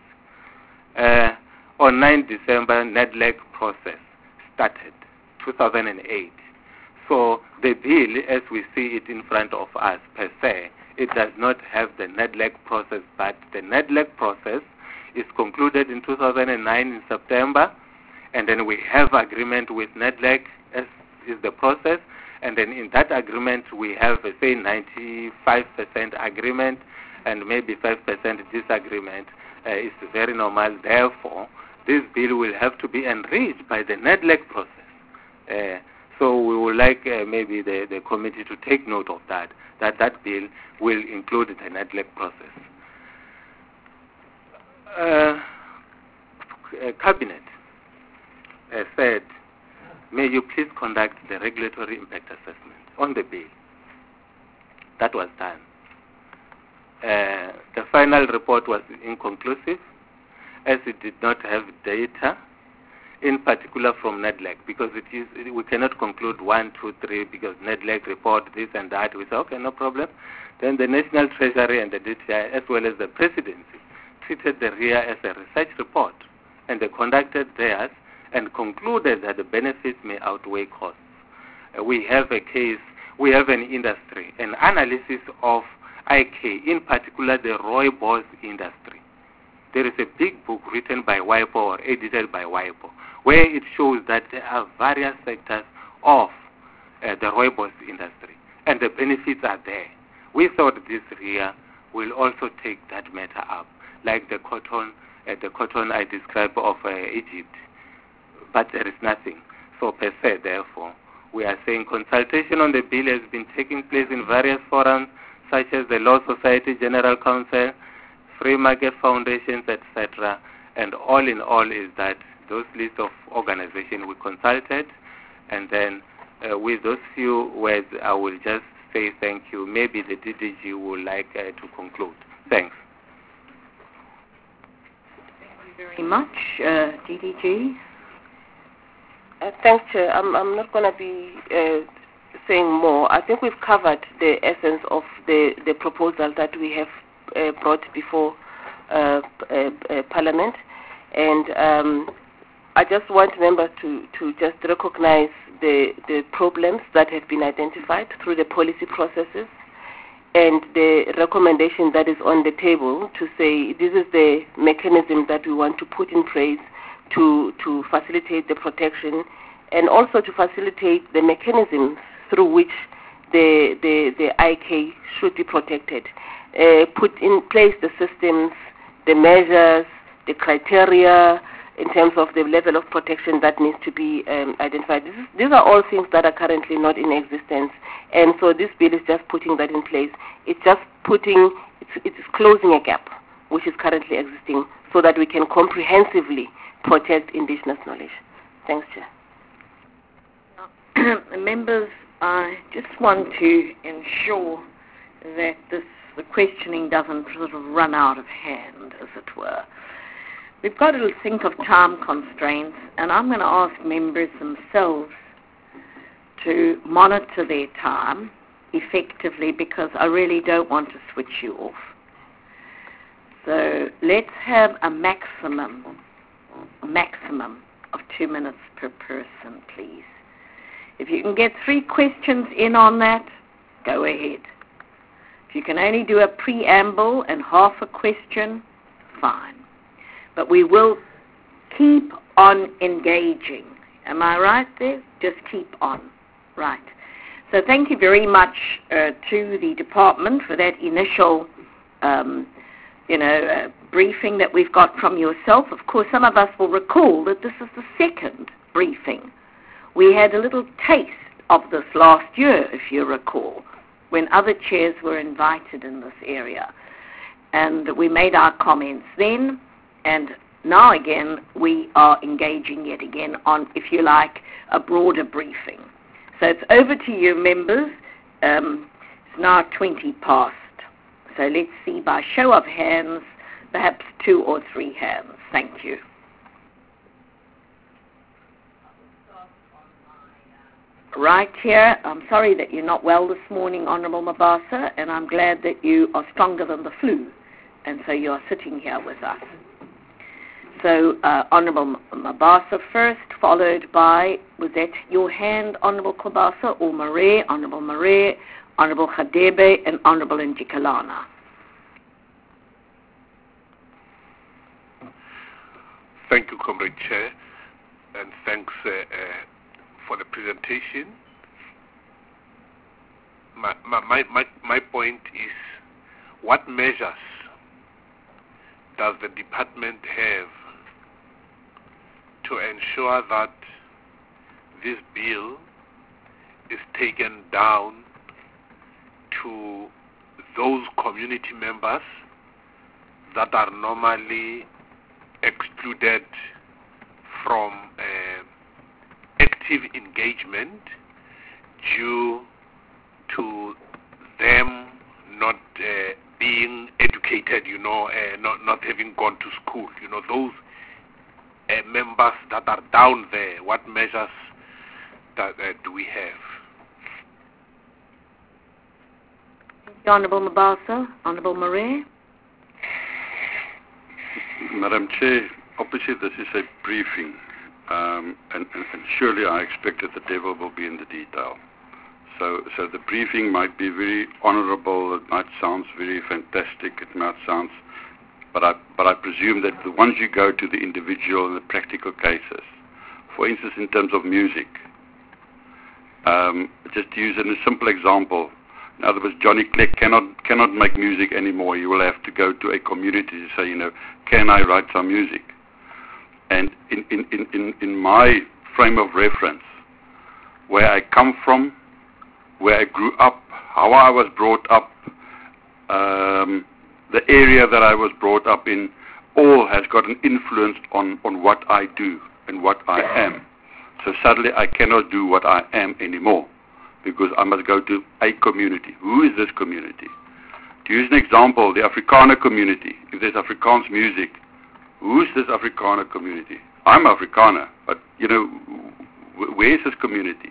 Uh, on ninth of December, N E D L E C process started, two thousand eight. So the bill, as we see it in front of us per se, it does not have the N E D L E C process, but the N E D L E C process is concluded in two thousand nine in September, and then we have agreement with N E D L E C as is the process. And then in that agreement, we have, uh, say, ninety-five percent agreement and maybe five percent disagreement. Uh, it's very normal. Therefore, this bill will have to be enriched by the N E D L E C process. Uh, so we would like uh, maybe the, the committee to take note of that, that that bill will include the N E D L E C process. Uh, Cabinet uh, said, may you please conduct the regulatory impact assessment on the bill. That was done. Uh, the final report was inconclusive, as it did not have data, in particular from N E D L E C, because it is, we cannot conclude one, two, three, because N E D L E C report this and that. We say, okay, no problem. Then the National Treasury and the D T I, as well as the Presidency, treated the R I A as a research report, and they conducted theirs and concluded that the benefits may outweigh costs. Uh, we have a case, we have an industry, an analysis of I K, in particular the rooibos industry. There is a big book written by WIPO or edited by WIPO, where it shows that there are various sectors of uh, the rooibos industry, and the benefits are there. We thought this R I A will also take that matter up, like the cotton, uh, the cotton I described of uh, Egypt, but there is nothing. So per se, therefore, we are saying consultation on the bill has been taking place in various forums, such as the Law Society General Council, free market foundations, et cetera. And all in all is that those list of organizations we consulted, and then uh, with those few words, I will just say thank you. Maybe the D D G would like uh, to conclude. Thanks. Thank you very much, uh, D D G. Uh, thanks, Chair. I'm, I'm not going to be uh, saying more. I think we've covered the essence of the, the proposal that we have uh, brought before uh, uh, uh, Parliament. And um, I just want members to, to just recognize the, the problems that have been identified through the policy processes and the recommendation that is on the table to say this is the mechanism that we want to put in place to, to facilitate the protection, and also to facilitate the mechanisms through which the, the, the I K should be protected. Uh, put in place the systems, the measures, the criteria in terms of the level of protection that needs to be um, identified. This is, these are all things that are currently not in existence, and so this bill is just putting that in place. It's just putting, it's, it's closing a gap which is currently existing so that we can comprehensively protect indigenous knowledge. Thanks, Chair. Members, I just want to ensure that this, the questioning doesn't sort of run out of hand, as it were. We've got to think of time constraints, and I'm going to ask members themselves to monitor their time effectively, because I really don't want to switch you off. So let's have a maximum, a maximum of two minutes per person, please. If you can get three questions in on that, go ahead. If you can only do a preamble and half a question, fine. But we will keep on engaging. Am I right there? Just keep on. Right. So thank you very much uh, to the department for that initial um, you know, uh, briefing that we've got from yourself. Of course, some of us will recall that this is the second briefing. We had a little taste of this last year, if you recall, when other chairs were invited in this area. And we made our comments then, and now again we are engaging yet again on, if you like, a broader briefing. So it's over to you, members. Um, it's now twenty past. So let's see, by show of hands, perhaps two or three hands. Thank you. Right here, I'm sorry that you're not well this morning, Honourable Mabasa, and I'm glad that you are stronger than the flu, and so you are sitting here with us. So, uh, Honourable Mabasa first, followed by, was that your hand, Honourable Kobasa, or Marais, Honourable Marais, Honourable Khadebe, and Honourable Njikalana. Thank you, Comrade Chair, and thanks uh, uh, for the presentation. My, my, my, my point is, what measures does the department have to ensure that this bill is taken down to those community members that are normally excluded from uh, active engagement due to them not uh, being educated, you know, uh, not, not having gone to school. You know, those uh, members that are down there, what measures that, uh, do we have? Honourable Mabaso, Honourable Marais. Madam Chair, obviously this is a briefing, um, and, and, and surely I expect that the devil will be in the detail. So, so the briefing might be very honourable, it might sound very fantastic, it might sound, but I, but I presume that the, once you go to the individual and the practical cases, for instance in terms of music, um, just to use a simple example, in other words, Johnny Clegg cannot cannot make music anymore. He will have to go to a community to say, you know, can I write some music? And in, in, in, in, in my frame of reference, where I come from, where I grew up, how I was brought up, um, the area that I was brought up in, all has got an influence on, on what I do and what I am. So suddenly I cannot do what I am anymore, because I must go to a community. Who is this community? To use an example, the Afrikaner community, if there's Afrikaans music, who's this Afrikaner community? I'm Afrikaner, but, you know, where is this community?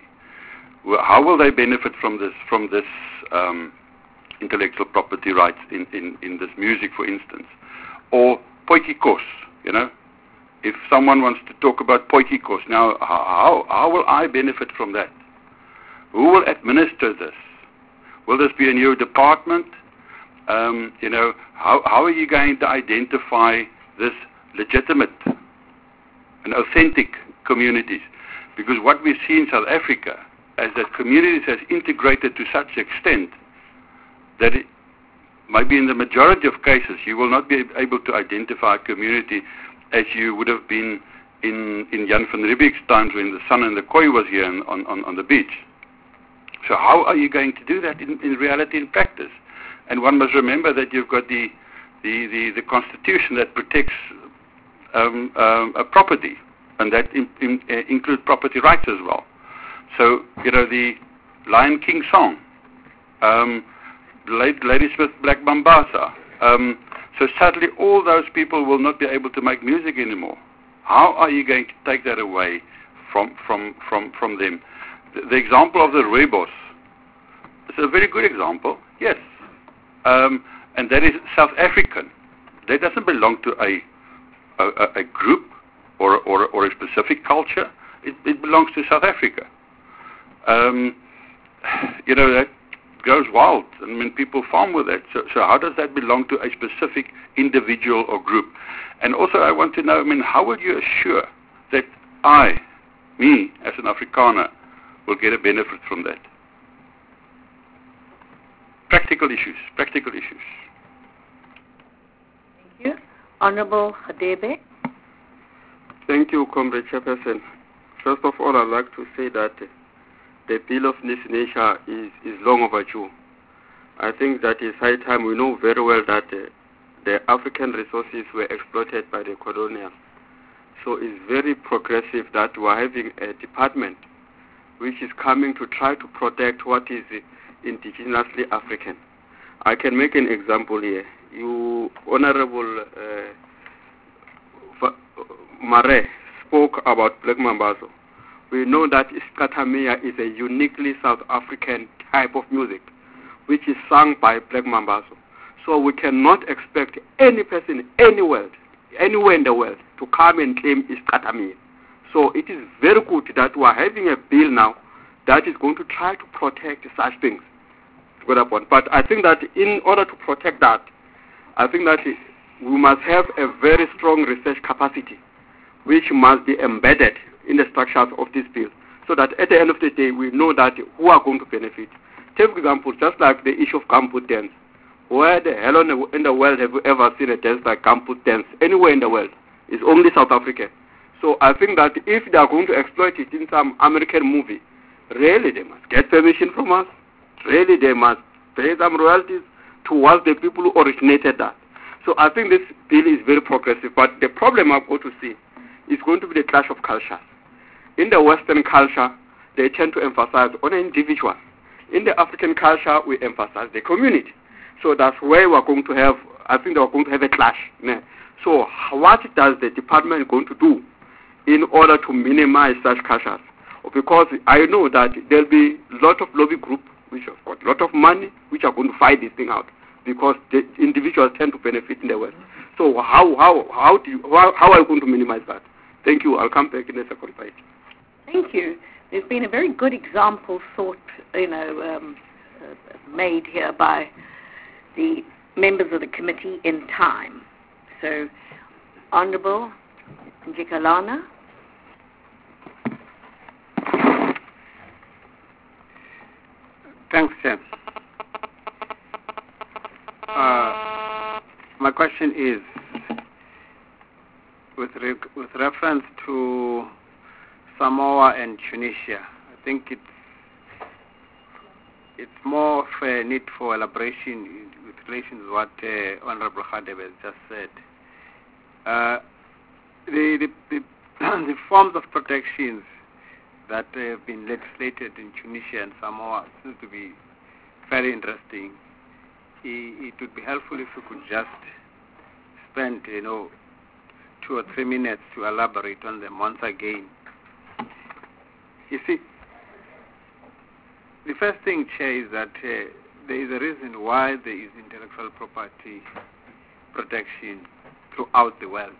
How will they benefit from this, from this um, intellectual property rights in, in, in this music, for instance? Or Potjiekos, you know? If someone wants to talk about Potjiekos, now, how, how will I benefit from that? Who will administer this? Will this be a new department? Um, you know, how, how are you going to identify this legitimate and authentic communities? Because what we see in South Africa is that communities has integrated to such extent that it, maybe in the majority of cases you will not be able to identify a community as you would have been in, in Jan van Riebeeck's times when the Sun and the Koi was here on, on, on the beach. So how are you going to do that in, in reality, in practice? And one must remember that you've got the the, the, the Constitution that protects um, um, a property, and that in, in, uh, includes property rights as well. So, you know, the Lion King song, um, Ladysmith Black Mambazo. Um, so sadly, all those people will not be able to make music anymore. How are you going to take that away from from from from them? The, the example of the Rooibos is a very good example. Yes, um, and that is South African. That doesn't belong to a a, a group or or or a specific culture. It, it belongs to South Africa. Um, you know, that goes wild. I mean, people farm with that. So, so how does that belong to a specific individual or group? And also I want to know, I mean, how will you assure that I, me, as an Afrikaner, will get a benefit from that? Practical issues, practical issues. Thank you. Honorable Hadebe. Thank you, Comrade Chairperson. First of all, I'd like to say that the Bill of Nature is, is long overdue. I think that it's high time. We know very well that uh, the African resources were exploited by the colonials. So it's very progressive that we're having a department which is coming to try to protect what is indigenously African. I can make an example here. You, Honorable uh, Marais, spoke about Black Mambazo. We know that Isicathamiya is a uniquely South African type of music, which is sung by Black Mambazo. So we cannot expect any person anywhere, anywhere in the world to come and claim Isicathamiya. So it is very good that we are having a bill now that is going to try to protect such things. But I think that in order to protect that, I think that we must have a very strong research capacity, which must be embedded in the structures of this bill, so that at the end of the day we know that who are going to benefit. Take for example, just like the issue of Gambut dance. Where the hell in the world have you ever seen a dance like Gambut dance? Anywhere in the world. It's only South Africa. So I think that if they are going to exploit it in some American movie, really they must get permission from us. Really they must pay some royalties towards the people who originated that. So I think this bill is very progressive, but the problem I'm going to see is going to be the clash of cultures. In the Western culture, they tend to emphasize on an individual. In the African culture, we emphasize the community. So that's where we're going to have, I think we're going to have a clash. So what does the department going to do in order to minimize such cultures? Because I know that there'll be a lot of lobby groups which have got a lot of money, which are going to fight this thing out, because the individuals tend to benefit in the West. So how how how do you, how, how are you going to minimize that? Thank you. I'll come back in a second fight. Thank you. There's been a very good example thought, you know, um, uh, made here by the members of the committee in time. So, Honourable Njikalana. Thanks, Chair. Uh, my question is, with, re with reference to Samoa and Tunisia, I think it's it's more of a need for elaboration with relation to what uh, Honourable Radebe has just said. Uh, the, the, the, the forms of protections that have been legislated in Tunisia and Samoa seems to be very interesting. It, it would be helpful if we could just spend, you know, two or three minutes to elaborate on them once again. You see, the first thing, Chair, is that uh, there is a reason why there is intellectual property protection throughout the world.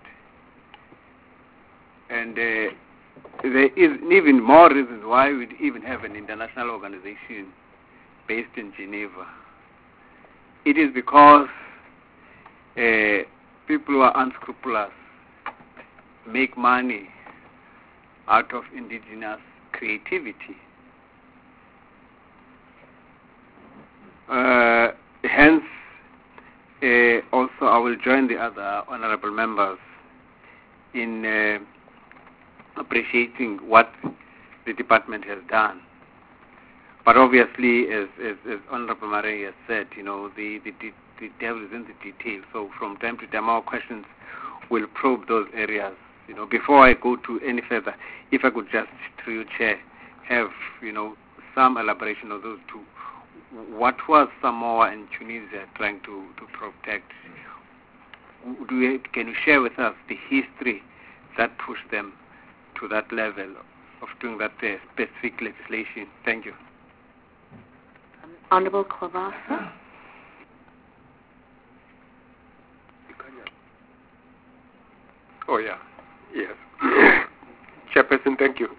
And uh, there is even more reasons why we even have an international organization based in Geneva. It is because uh, people who are unscrupulous make money out of indigenous creativity. Uh, hence, uh, also I will join the other honorable members in uh, appreciating what the department has done. But obviously, as, as, as Honorable Marais has said, you know, the, the, the, the devil is in the detail. So from time to time, our questions will probe those areas. You know, before I go to any further, if I could just, through you, Chair, have, you know, some elaboration of those two. What was Samoa and Tunisia trying to, to protect? Do you, can you share with us the history that pushed them to that level of doing that uh, specific legislation? Thank you. Honourable Kwabasa. Oh, yeah. Yes. Chairperson, thank you.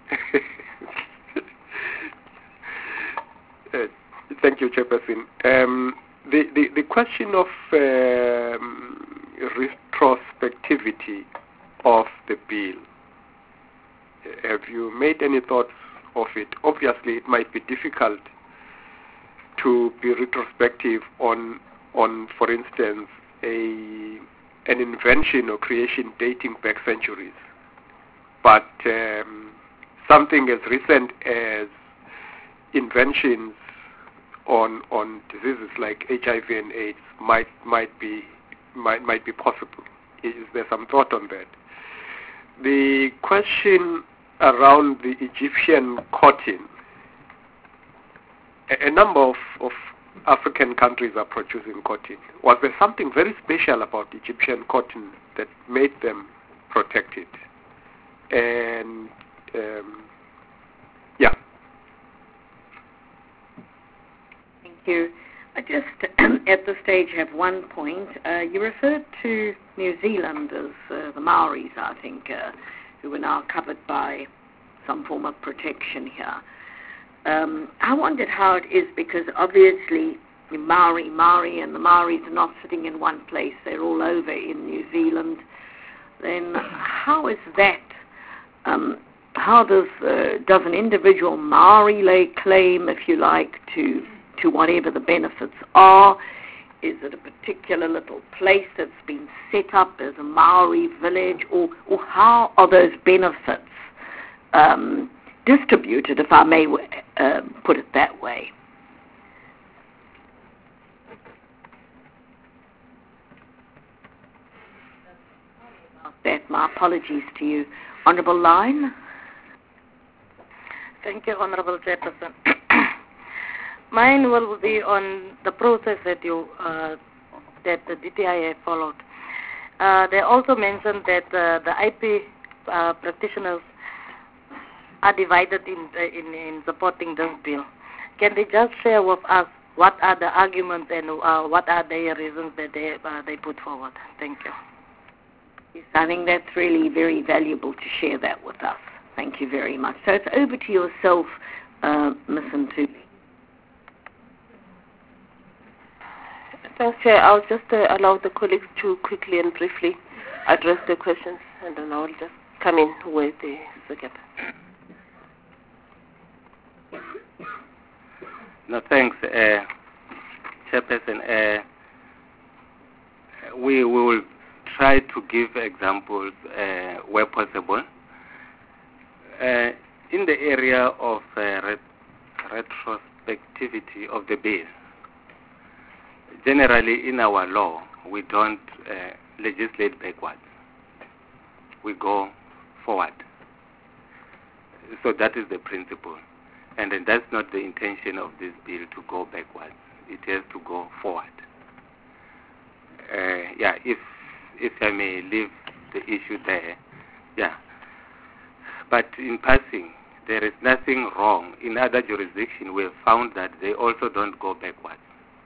uh, thank you, Chairperson. Um, the, the, the question of um, retrospectivity of the bill, have you made any thoughts of it? Obviously, it might be difficult to be retrospective on, on, for instance, a an invention or creation dating back centuries. But um, something as recent as inventions on on diseases like H I V and AIDS might might be might might be possible. Is there some thought on that? The question around the Egyptian cotton. A, a number of, of African countries are producing cotton. Was there something very special about Egyptian cotton that made them protected? And um, yeah. Thank you. I just, at this stage, have one point. Uh, you referred to New Zealand as uh, the Maoris, I think, uh, who are now covered by some form of protection here. Um, I wondered how it is, because obviously the Maori, Maori and the Maoris are not sitting in one place. They're all over in New Zealand. Then how is that? Um, how does uh, does an individual Maori lay claim, if you like, to to whatever the benefits are? Is it a particular little place that's been set up as a Maori village, or or how are those benefits um, distributed, if I may um, put it that way. That, my apologies to you. Honourable Line. Thank you, Honourable Chairperson. Mine will be on the process that you uh, that the D T I have followed. Uh, they also mentioned that uh, the I P uh, practitioners are divided in, in in supporting this bill. Can they just share with us what are the arguments and uh, what are the reasons that they uh, they put forward? Thank you. Yes, I think that's really very valuable to share that with us. Thank you very much. So it's over to yourself, uh, Miz Ntuli. Thanks, Chair. I'll just uh, allow the colleagues to quickly and briefly address the questions, and then I'll just come in with the second. No, thanks, uh, Chairperson. Uh, we, we will try to give examples uh, where possible. Uh, in the area of uh, ret- retrospectivity of the bill, generally in our law, we don't uh, legislate backwards. We go forward. So that is the principle. And then that's not the intention of this bill, to go backwards. It has to go forward. Uh, yeah, if if I may leave the issue there, yeah. But in passing, there is nothing wrong. In other jurisdictions, we have found that they also don't go backwards.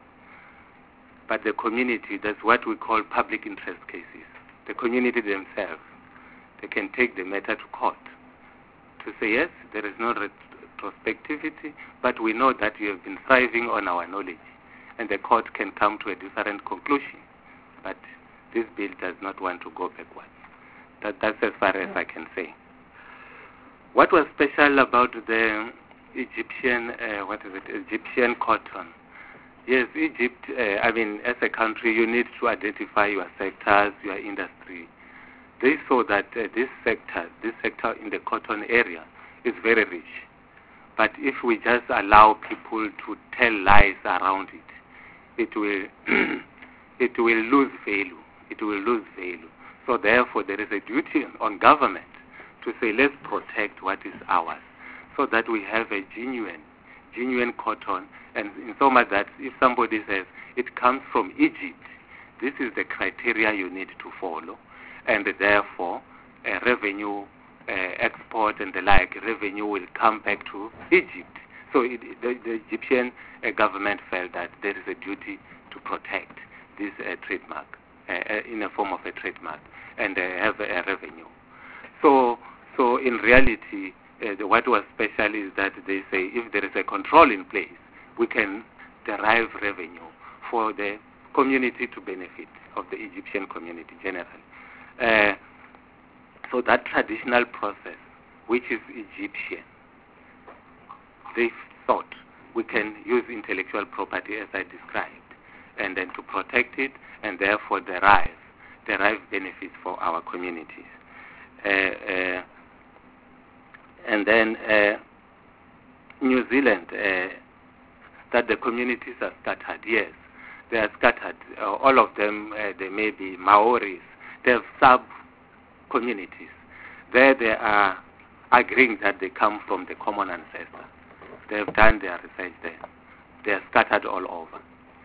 But the community, that's what we call public interest cases. The community themselves, they can take the matter to court to say, yes, there is no retrospectivity, but we know that you have been thriving on our knowledge, and the court can come to a different conclusion. But this bill does not want to go backwards. That, that's as far as I can say. What was special about the Egyptian, uh, what is it, Egyptian cotton? Yes, Egypt, uh, I mean, as a country, you need to identify your sectors, your industry. They saw that uh, this sector, this sector in the cotton area is very rich. But if we just allow people to tell lies around it, it will, it will lose value. It will lose value. So therefore, there is a duty on government to say, let's protect what is ours, so that we have a genuine, genuine cotton. And in so much that if somebody says it comes from Egypt, this is the criteria you need to follow, and therefore a revenue, uh, export and the like, revenue will come back to Egypt. So it, the, the Egyptian uh, government felt that there is a duty to protect this uh, trademark uh, in a form of a trademark and uh, have a, a revenue. So, so in reality, uh, the, what was special is that they say if there is a control in place, we can derive revenue for the community to benefit, of the Egyptian community generally. Uh, so that traditional process, which is Egyptian, they thought we can use intellectual property as I described, and then to protect it, and therefore derive, derive benefits for our communities. Uh, uh, and then uh, New Zealand, uh, that the communities are scattered. Yes, they are scattered. Uh, all of them, uh, they may be Maoris. They have sub-communities. There they are agreeing that they come from the common ancestor. They have done their research there. They are scattered all over.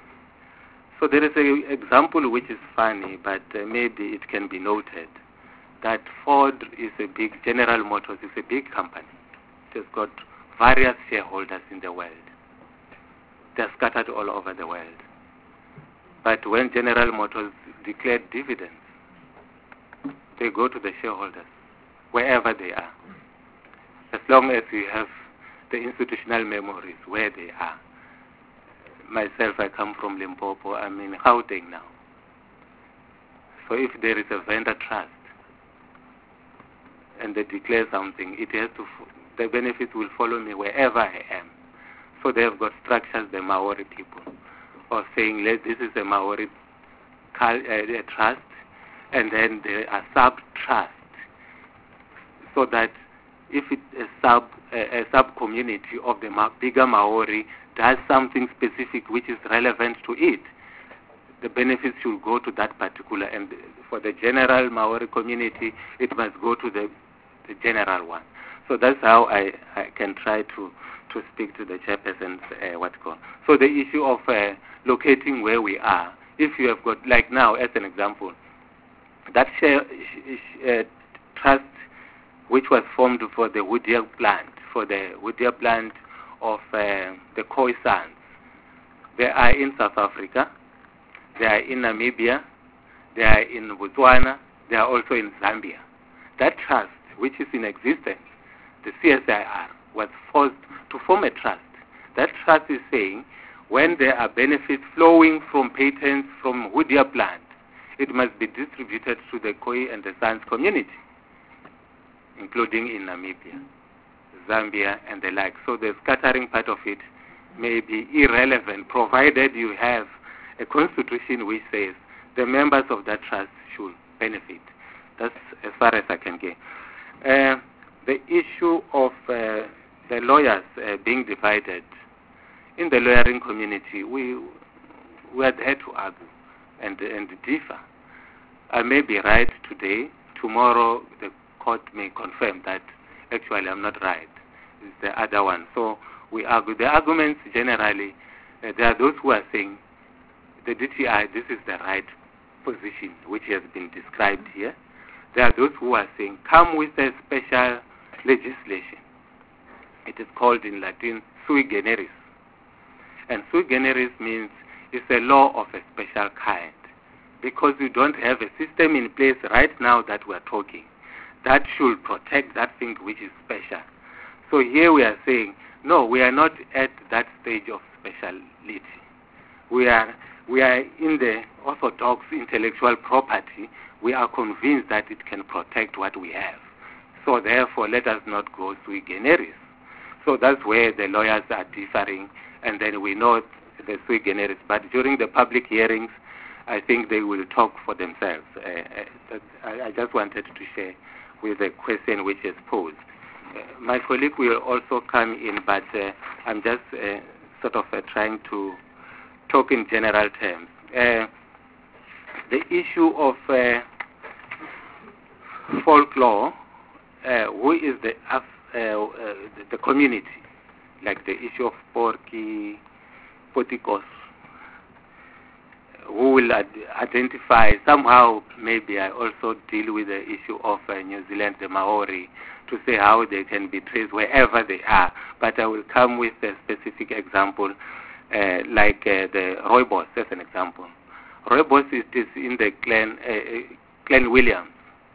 So there is an example which is funny, but uh, maybe it can be noted, that Ford is a big, General Motors is a big company. It has got various shareholders in the world. They are scattered all over the world. But when General Motors declared dividends, they go to the shareholders, wherever they are. As long as you have the institutional memories where they are. Myself, I come from Limpopo. I'm in Gauteng now. So if there is a vendor trust, and they declare something, it has to, the benefits will follow me wherever I am. So they have got structures, the Maori people, of saying, this is a Maori uh, trust, and then there are sub-trusts, so that if it, a sub a, a sub community of the ma- bigger Maori does something specific which is relevant to it, the benefits should go to that particular, and for the general Maori community, it must go to the, the general one. So that's how I, I can try to, to speak to the chairperson's uh, what call. So the issue of uh, locating where we are, if you have got, like now as an example, that share, uh, trust which was formed for the Whittier plant, for the Whittier plant of uh, the Khoisans, they are in South Africa, they are in Namibia, they are in Botswana, they are also in Zambia. That trust, which is in existence, the C S I R, was forced to form a trust. That trust is saying when there are benefits flowing from patents from Whittier plant, it must be distributed to the Khoi and the Sans community, including in Namibia, Zambia, and the like. So the scattering part of it may be irrelevant, provided you have a constitution which says the members of that trust should benefit. That's as far as I can get. Uh, the issue of uh, the lawyers uh, being divided, in the lawyering community, we, we are there to argue and, and differ. I may be right today, tomorrow the court may confirm that actually I'm not right. It's the other one. So we argue. The arguments generally, uh, there are those who are saying the D T I, this is the right position which has been described here. There are those who are saying come with a special legislation. It is called in Latin sui generis. And sui generis means it's a law of a special kind, because we don't have a system in place right now that we are talking that should protect that thing which is special. So here we are saying, no, we are not at that stage of speciality. We are we are in the orthodox intellectual property. We are convinced that it can protect what we have. So therefore, let us not go sui generis. So that's where the lawyers are differing, and then we know the sui generis. But during the public hearings, I think they will talk for themselves. Uh, I, I just wanted to share with the question which is posed. Uh, my colleague will also come in, but uh, I'm just uh, sort of uh, trying to talk in general terms. Uh, the issue of uh, folklore, uh, who is the, uh, uh, the community, like the issue of Porky, Potikos, who will ad- identify somehow. Maybe I also deal with the issue of uh, New Zealand, the Maori, to say how they can be traced wherever they are. But I will come with a specific example, uh, like uh, the Rooibos as an example. Rooibos is, is in the Glen, uh, Glen Williams,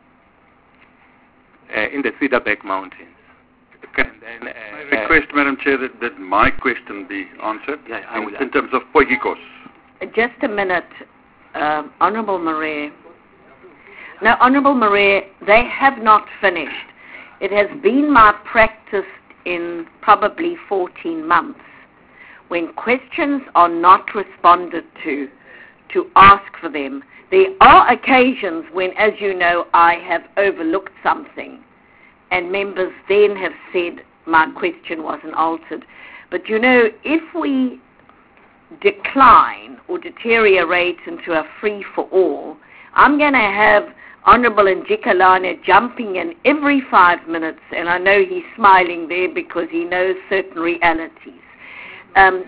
uh, in the Cedarburg Mountains. Okay. And then, uh, I request, uh, Madam Chair, that, that my question be answered yeah, I will in, in terms of Poikikos. Just a minute, um, Honourable Marais. Now, Honourable Marais, they have not finished. It has been my practice in probably fourteen months, when questions are not responded to, to ask for them. There are occasions when, as you know, I have overlooked something, and members then have said my question wasn't answered. But you know, if we decline or deteriorate into a free-for-all, I'm going to have Honourable Njikalane jumping in every five minutes, and I know he's smiling there because he knows certain realities. Um,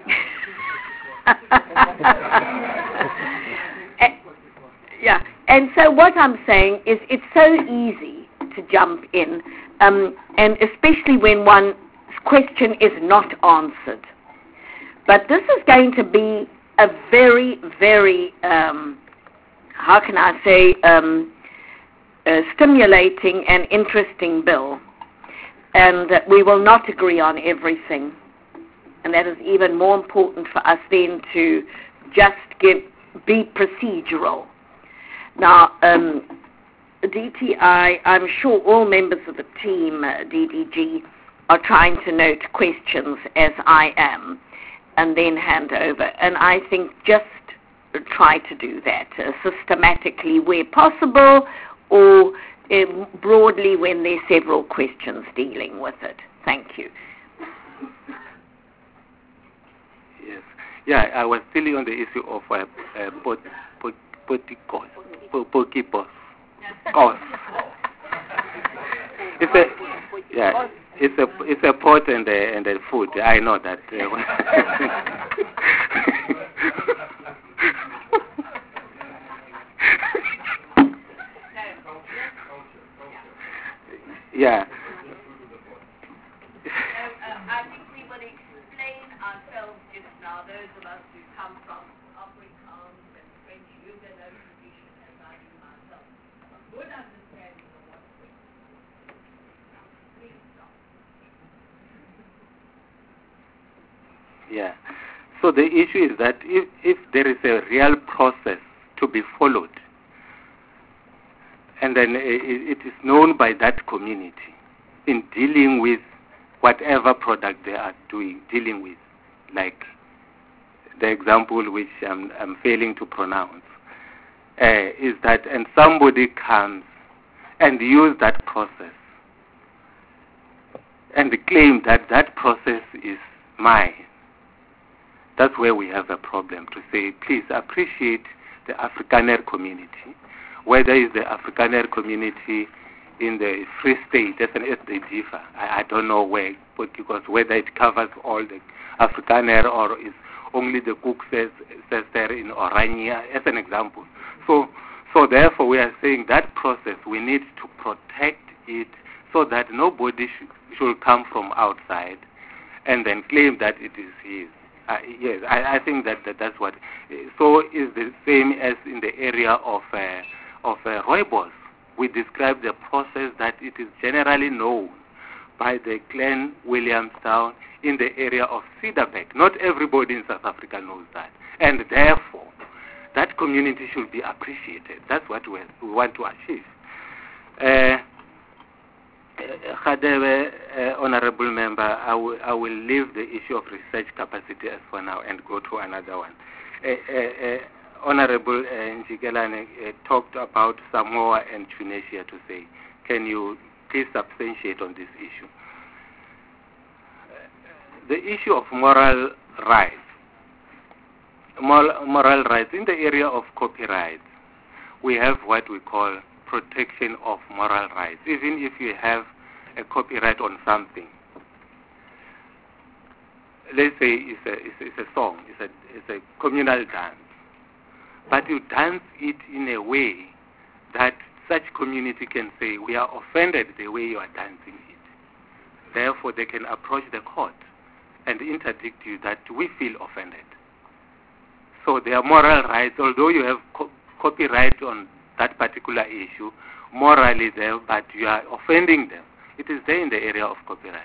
yeah, and so what I'm saying is it's so easy to jump in, um, and especially when one's question is not answered. But this is going to be a very, very, um, how can I say, um, uh, stimulating and interesting bill. And uh, we will not agree on everything. And that is even more important for us then to just get, be procedural. Now, um, D T I, I'm sure all members of the team, uh, D D G, are trying to note questions as I am, and then hand over. And I think just try to do that uh, systematically where possible, or uh, broadly when there are several questions dealing with it. Thank you. Yes. Yeah, I was still on the issue of uh, uh, pot, pot, potikos, po, pokipos, cos. It's a yeah, it's a it's a pot and a, and a food. I know that. Uh, yeah. I think we will explain ourselves just now, those of us who come from Afrikaans and French Huguenot tradition, as I do myself, a good understanding of what we're please stop. Yeah. So the issue is that if, if there is a real process to be followed, and then it, it is known by that community in dealing with whatever product they are doing, dealing with, like the example which I'm, I'm failing to pronounce, uh, is that, and somebody comes and use that process and claim that that process is mine. That's where we have a problem, to say, please appreciate the Afrikaner community, whether it's the Afrikaner community in the Free State, that's an S D G F A. I, I don't know where, because whether it covers all the Afrikaner or is only the Kukses there in Orania, as an example. So, so therefore we are saying that process, we need to protect it so that nobody should, should come from outside and then claim that it is his. Uh, yes, I, I think that, that that's what. So is the same as in the area of uh, of uh, rooibos. We describe the process that it is generally known by the clan Williamstown in the area of Cedarbeck. Not everybody in South Africa knows that, and therefore that community should be appreciated. That's what we, we want to achieve. Uh, Khadebe, uh, honorable member, I will, I will leave the issue of research capacity as for now and go to another one. Uh, uh, uh, honorable uh, Njikelane uh, talked about Samoa and Tunisia to say, can you please substantiate on this issue? Uh, the issue of moral rights, moral, moral rights in the area of copyright, we have what we call protection of moral rights, even if you have a copyright on something. Let's say it's a, it's a, it's a song, it's a, it's a communal dance, but you dance it in a way that such community can say, we are offended the way you are dancing it. Therefore, they can approach the court and interdict you that we feel offended. So their moral rights, although you have co- copyright on that particular issue, morally there, but you are offending them. It is there in the area of copyright.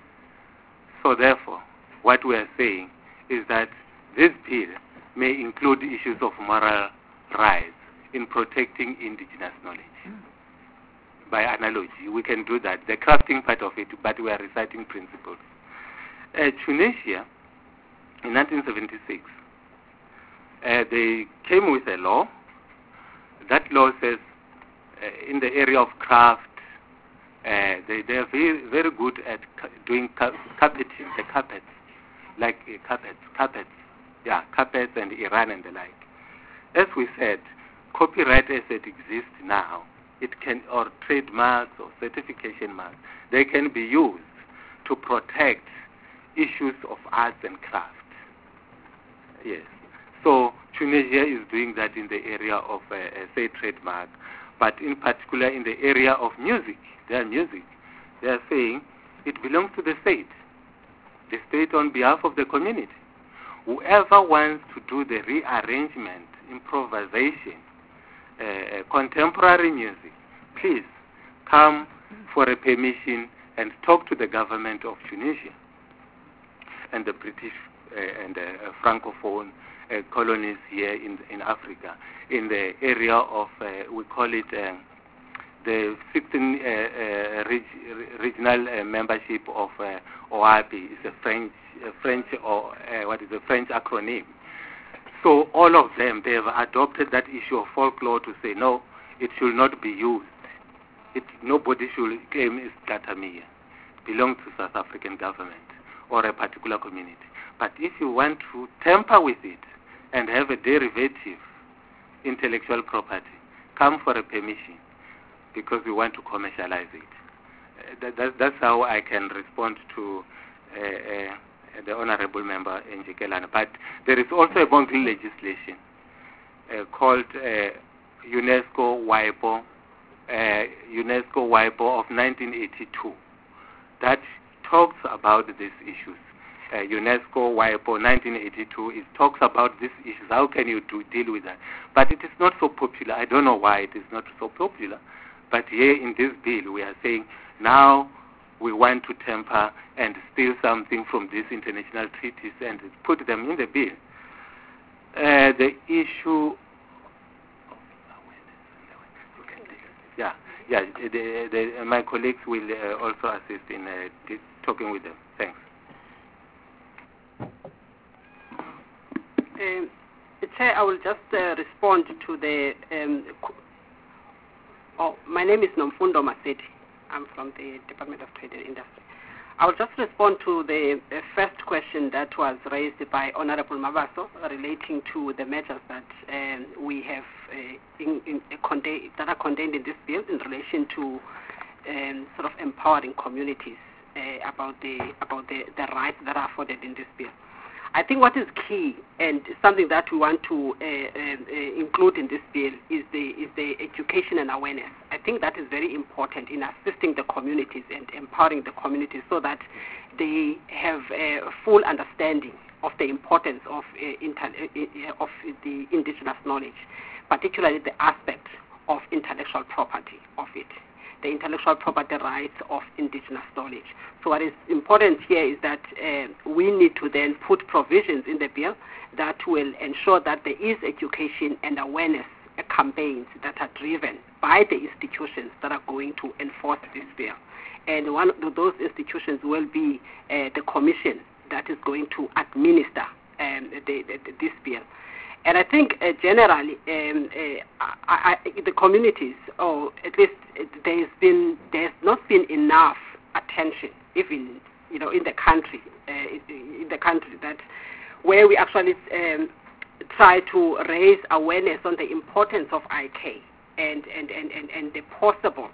So therefore, what we are saying is that this bill may include issues of moral rights in protecting indigenous knowledge. Mm. By analogy, we can do that, the crafting part of it, but we are reciting principles. Uh, Tunisia, in nineteen seventy-six, uh, they came with a law. That law says uh, in the area of craft, uh, they, they are very, very good at ca- doing ca- carpeting, the carpets, like uh, carpets, carpets, yeah, carpets and Iran and the like. As we said, copyright as it exists now, it can, or trademarks or certification marks, they can be used to protect issues of arts and craft. Yes. So Tunisia is doing that in the area of, uh, uh, say, trademark, but in particular in the area of music, their music, they are saying it belongs to the state, the state on behalf of the community. Whoever wants to do the rearrangement, improvisation, uh, contemporary music, please come for a permission and talk to the government of Tunisia and the British uh, and uh, Francophone Uh, colonies here in in Africa, in the area of uh, we call it uh, the sixteen uh, uh, reg- regional uh, membership of uh, O A P. It's a French uh, French or uh, what is a French acronym. So all of them, they have adopted that issue of folklore to say no, it should not be used it, nobody should claim it's Dlatamia. It belongs to South African government or a particular community. But if you want to tamper with it and have a derivative intellectual property, come for a permission because we want to commercialize it. Uh, that, that, that's how I can respond to uh, uh, the Honorable Member Njikelana. But there is also a bonding legislation uh, called uh, UNESCO WIPO, uh, UNESCO WIPO of nineteen eighty-two that talks about these issues. Uh, UNESCO WIPO nineteen eighty-two, it talks about these issues. How can you do, deal with that? But it is not so popular. I don't know why it is not so popular. But here in this bill, we are saying now we want to temper and steal something from these international treaties and put them in the bill. Uh, the issue, yeah, yeah. The, the, my colleagues will uh, also assist in uh, talking with them. Thanks. Um, Chair, I will just uh, respond to the. Um, oh, my name is Nomfundo Maseti. I'm from the Department of Trade and Industry. I will just respond to the uh, first question that was raised by Honorable Mabaso relating to the measures that um, we have uh, in, in, uh, contain, that are contained in this bill in relation to um, sort of empowering communities uh, about the about the, the rights that are afforded in this bill. I think what is key and something that we want to uh, uh, uh, include in this bill is the is the education and awareness. I think that is very important in assisting the communities and empowering the communities so that they have a full understanding of the importance of uh, inter- uh, of the indigenous knowledge, particularly the aspect of intellectual property of it, the intellectual property rights of indigenous knowledge. So what is important here is that uh, we need to then put provisions in the bill that will ensure that there is education and awareness uh, campaigns that are driven by the institutions that are going to enforce this bill. And one of those institutions will be uh, the commission that is going to administer um, the, the, this bill. And I think uh, generally um, uh, I, I, the communities, or at least there's been there's not been enough attention, even you know in the country, uh, in the country that where we actually um, try to raise awareness on the importance of I K and and, and, and, and the possible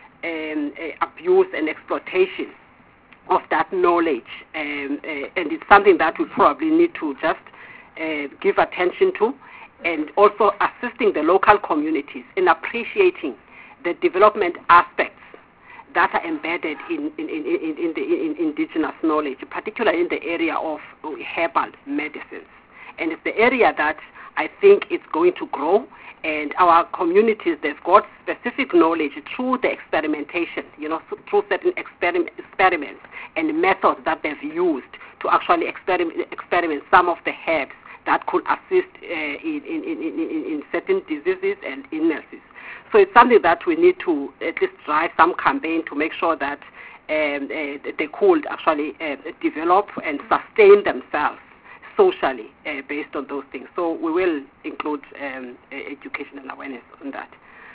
um, uh, abuse and exploitation of that knowledge, um, uh, and it's something that we probably need to just Uh, give attention to, and also assisting the local communities in appreciating the development aspects that are embedded in, in, in, in, in the in indigenous knowledge, particularly in the area of herbal medicines. And it's the area that I think is going to grow, and our communities, they've got specific knowledge through the experimentation, you know, through certain experim- experiments and methods that they've used to actually experiment, experiment some of the herbs that could assist uh, in, in, in, in, in certain diseases and illnesses. So it's something that we need to at least drive some campaign to make sure that um, uh, they could actually uh, develop and sustain themselves socially uh, based on those things. So we will include um, uh, education and awareness on that.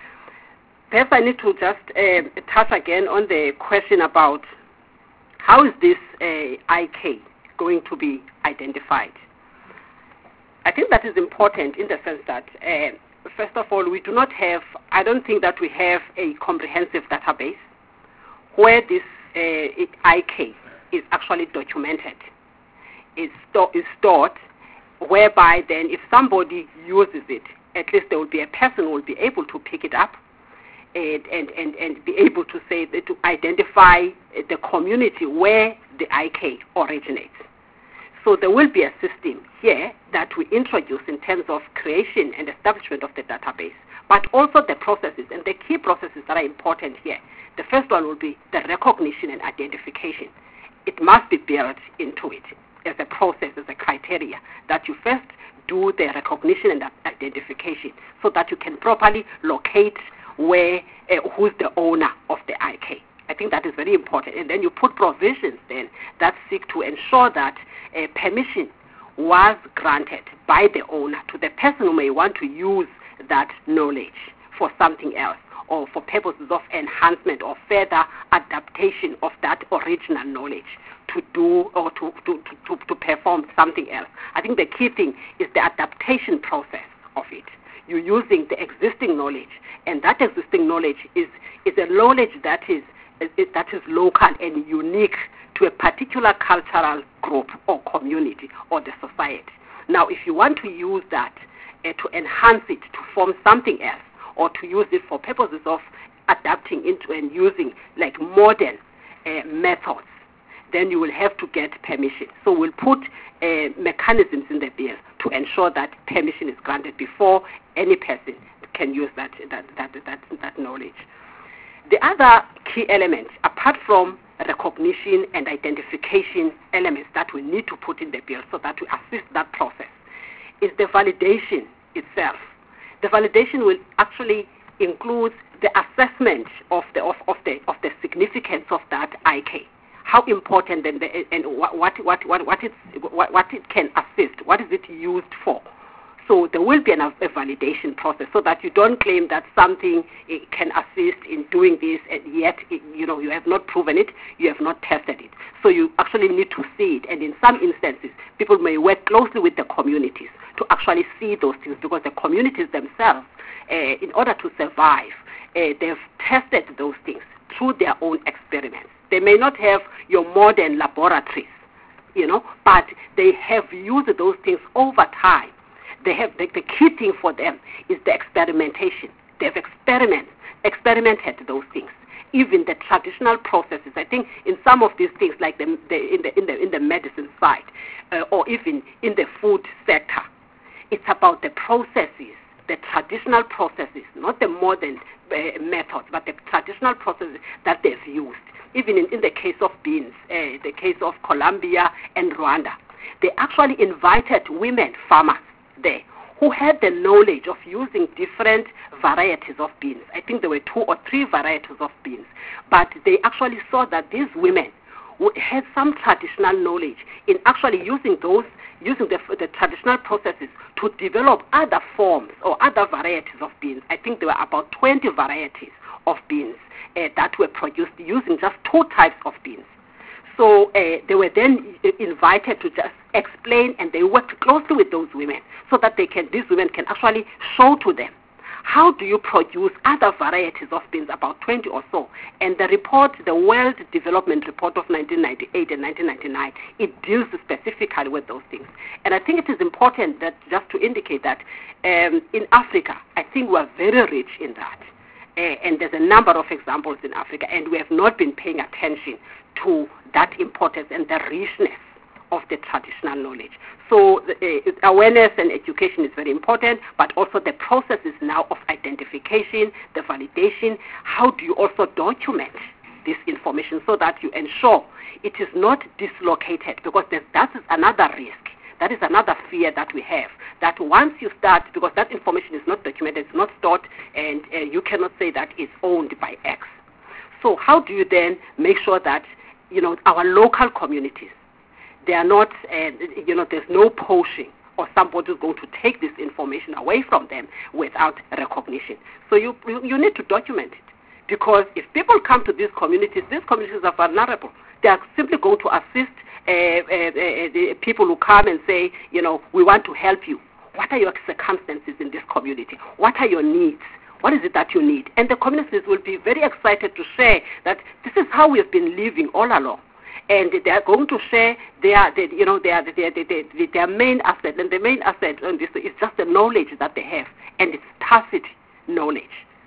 Perhaps I need to just uh, touch again on the question about how is this uh, I K going to be identified. I think that is important in the sense that, uh, first of all, we do not have, I don't think that we have a comprehensive database where this uh, I K is actually documented, is, sto- is stored, whereby then if somebody uses it, at least there will be a person who will be able to pick it up and, and, and, and be able to say, that to identify the community where the I K originates. So there will be a system here that we introduce in terms of creation and establishment of the database, but also the processes, and the key processes that are important here. The first one will be the recognition and identification. It must be built into it as a process, as a criteria, that you first do the recognition and identification so that you can properly locate where, uh, who's the owner of the I K. I think that is very important. And then you put provisions then that seek to ensure that uh, permission was granted by the owner to the person who may want to use that knowledge for something else, or for purposes of enhancement or further adaptation of that original knowledge to do or to, to, to, to perform something else. I think the key thing is the adaptation process of it. You're using the existing knowledge, and that existing knowledge is, is a knowledge that is, is, that is local and unique to a particular cultural group or community or the society. Now, if you want to use that uh, to enhance it, to form something else, or to use it for purposes of adapting into and using like modern uh, methods, then you will have to get permission. So we'll put uh, mechanisms in the bill to ensure that permission is granted before any person can use that, that, that, that, that knowledge. The other key element, apart from recognition and identification elements that we need to put in the bill so that we assist that process, is the validation itself. The validation will actually include the assessment of the, of, of the, of the significance of that I K. How important and, the, and what, what, what, what, it, what, what it can assist, what is it used for. So there will be an, a validation process so that you don't claim that something can assist in doing this and yet it, you know, you have not proven it, you have not tested it. So you actually need to see it, and in some instances people may work closely with the communities to actually see those things, because the communities themselves, uh, in order to survive, uh, they've tested those things through their own experiments. They may not have your modern laboratories, you know, but they have used those things over time. They have the, the key thing for them is the experimentation. They've experiment, experimented those things. Even the traditional processes. I think in some of these things, like the, the, in, the, in, the, in the medicine side, uh, or even in the food sector, it's about the processes, the traditional processes, not the modern uh, methods, but the traditional processes that they've used. Even in, in the case of beans, uh, the case of Colombia and Rwanda, they actually invited women farmers there who had the knowledge of using different varieties of beans. I think there were two or three varieties of beans, but they actually saw that these women had some traditional knowledge in actually using those, using the, the traditional processes to develop other forms or other varieties of beans. I think there were about twenty varieties of beans uh, that were produced using just two types of beans. So uh, they were then invited to just explain, and they worked closely with those women so that they can, these women can actually show to them how do you produce other varieties of beans, about twenty or so. And the report, the World Development Report of nineteen ninety-eight and nineteen ninety-nine, it deals specifically with those things. And I think it is important that just to indicate that um, in Africa, I think we are very rich in that. Uh, and there's a number of examples in Africa, and we have not been paying attention to that importance and the richness of the traditional knowledge. So the, uh, awareness and education is very important, but also the process is now of identification, the validation. How do you also document this information so that you ensure it is not dislocated? Because that is another risk. That is another fear that we have, that once you start, because that information is not documented, it's not stored, and uh, you cannot say that it's owned by X. So how do you then make sure that, you know, our local communities, they are not, uh, you know, there's no poaching or somebody is going to take this information away from them without recognition. So you, you, you need to document it. Because if people come to these communities, these communities are vulnerable. They are simply going to assist uh, uh, uh, the people who come and say, you know, we want to help you. What are your circumstances in this community? What are your needs? What is it that you need? And the communities will be very excited to share that this is how we have been living all along. And they are going to share their, their you know, their, their, their, their, their main asset. And the main asset on this is just the knowledge that they have. And it's tacit knowledge.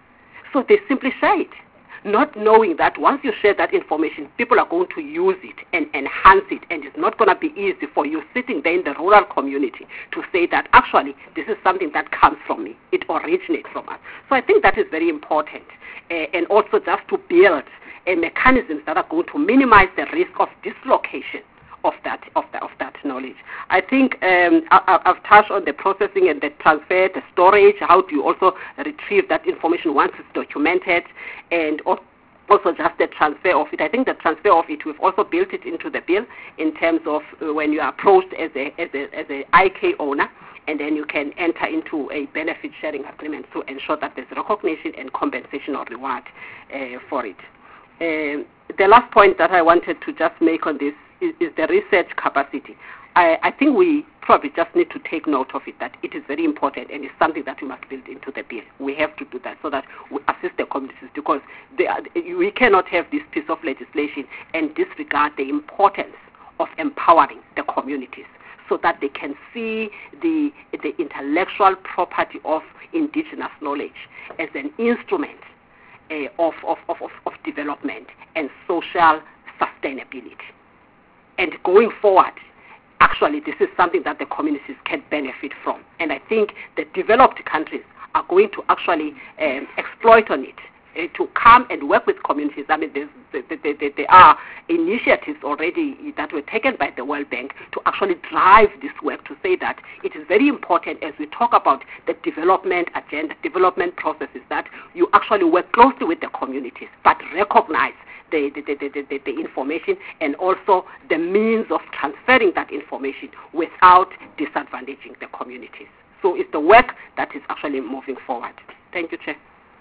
So they simply share it, not knowing that once you share that information, people are going to use it and enhance it, and it's not going to be easy for you sitting there in the rural community to say that actually this is something that comes from me, it originates from us. So I think that is very important, uh, and also just to build uh, mechanisms that are going to minimize the risk of dislocation of that of, the, of that knowledge. I think um, I, I've touched on the processing and the transfer, the storage. How do you also retrieve that information once it's documented, and also just the transfer of it. I think the transfer of it, we've also built it into the bill in terms of uh, when you are approached as a as a as a I K owner, and then you can enter into a benefit sharing agreement to ensure that there's recognition and compensation or reward uh, for it. Uh, the last point that I wanted to just make on this is, is the research capacity. I, I think we probably just need to take note of it, that it is very important and it's something that we must build into the bill. We have to do that so that we assist the communities, because they are, we cannot have this piece of legislation and disregard the importance of empowering the communities so that they can see the, the intellectual property of indigenous knowledge as an instrument uh, of, of, of, of development and social sustainability. And going forward, actually, this is something that the communities can benefit from. And I think the developed countries are going to actually um, exploit on it, uh, to come and work with communities. I mean, there, there, there, there are initiatives already that were taken by the World Bank to actually drive this work, to say that it is very important as we talk about the development agenda, development processes, that you actually work closely with the communities, but recognize The, the, the, the, the, the information and also the means of transferring that information without disadvantaging the communities. So it's the work that is actually moving forward. Thank you, Chair.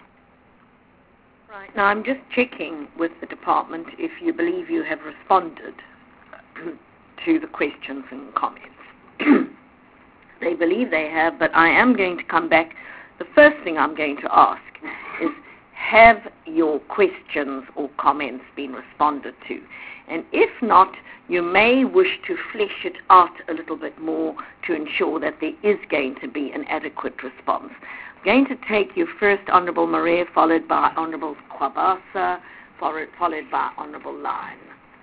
Right. Now I'm just checking with the department if you believe you have responded to the questions and comments. They believe they have, but I am going to come back. The first thing I'm going to ask is, have your questions or comments been responded to? And if not, you may wish to flesh it out a little bit more to ensure that there is going to be an adequate response. I'm going to take you first, Honourable Marais, followed by Honourable Kwabasa, followed, followed by Honourable Lyon.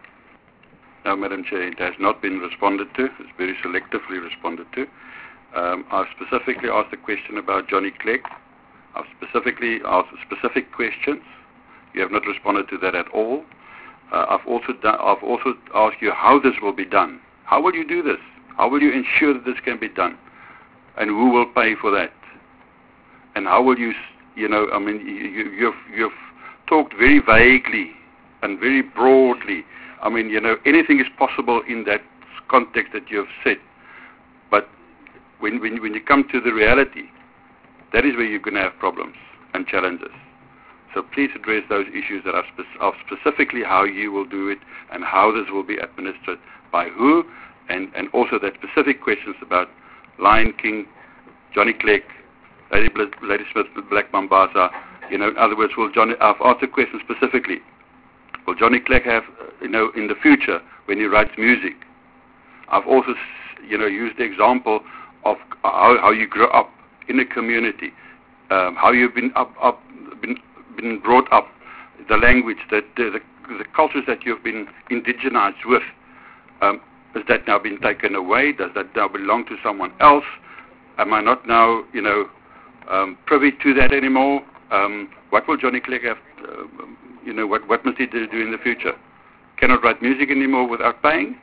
No, Madam Chair, it has not been responded to. It's very selectively responded to. Um, I specifically asked a question about Johnny Clegg. I've specifically asked specific questions. You have not responded to that at all. Uh, I've also done, I've also asked you how this will be done. How will you do this? How will you ensure that this can be done? And who will pay for that? And how will you, you know, I mean, you, you've, you've talked very vaguely and very broadly. I mean, you know, anything is possible in that context that you have said. But when, when, when you come to the reality, that is where you're going to have problems and challenges. So please address those issues that are, spe- are specifically how you will do it and how this will be administered by who, and, and also that specific questions about Lion King, Johnny Clegg, Lady, Bl- Lady Smith, Black Mambasa. You know, in other words, will Johnny, I've asked a question specifically. Will Johnny Clegg have, you know, in the future when he writes music? I've also, you know, used the example of how, how you grow up in a community, um, how you've been up, up, been, been brought up, the language, that the, the, the cultures that you've been indigenized with. Um, has that now been taken away? Does that now belong to someone else? Am I not now, you know, um, privy to that anymore? Um, what will Johnny Clegg have? Uh, you know, what what must he do, do in the future? Cannot write music anymore without paying?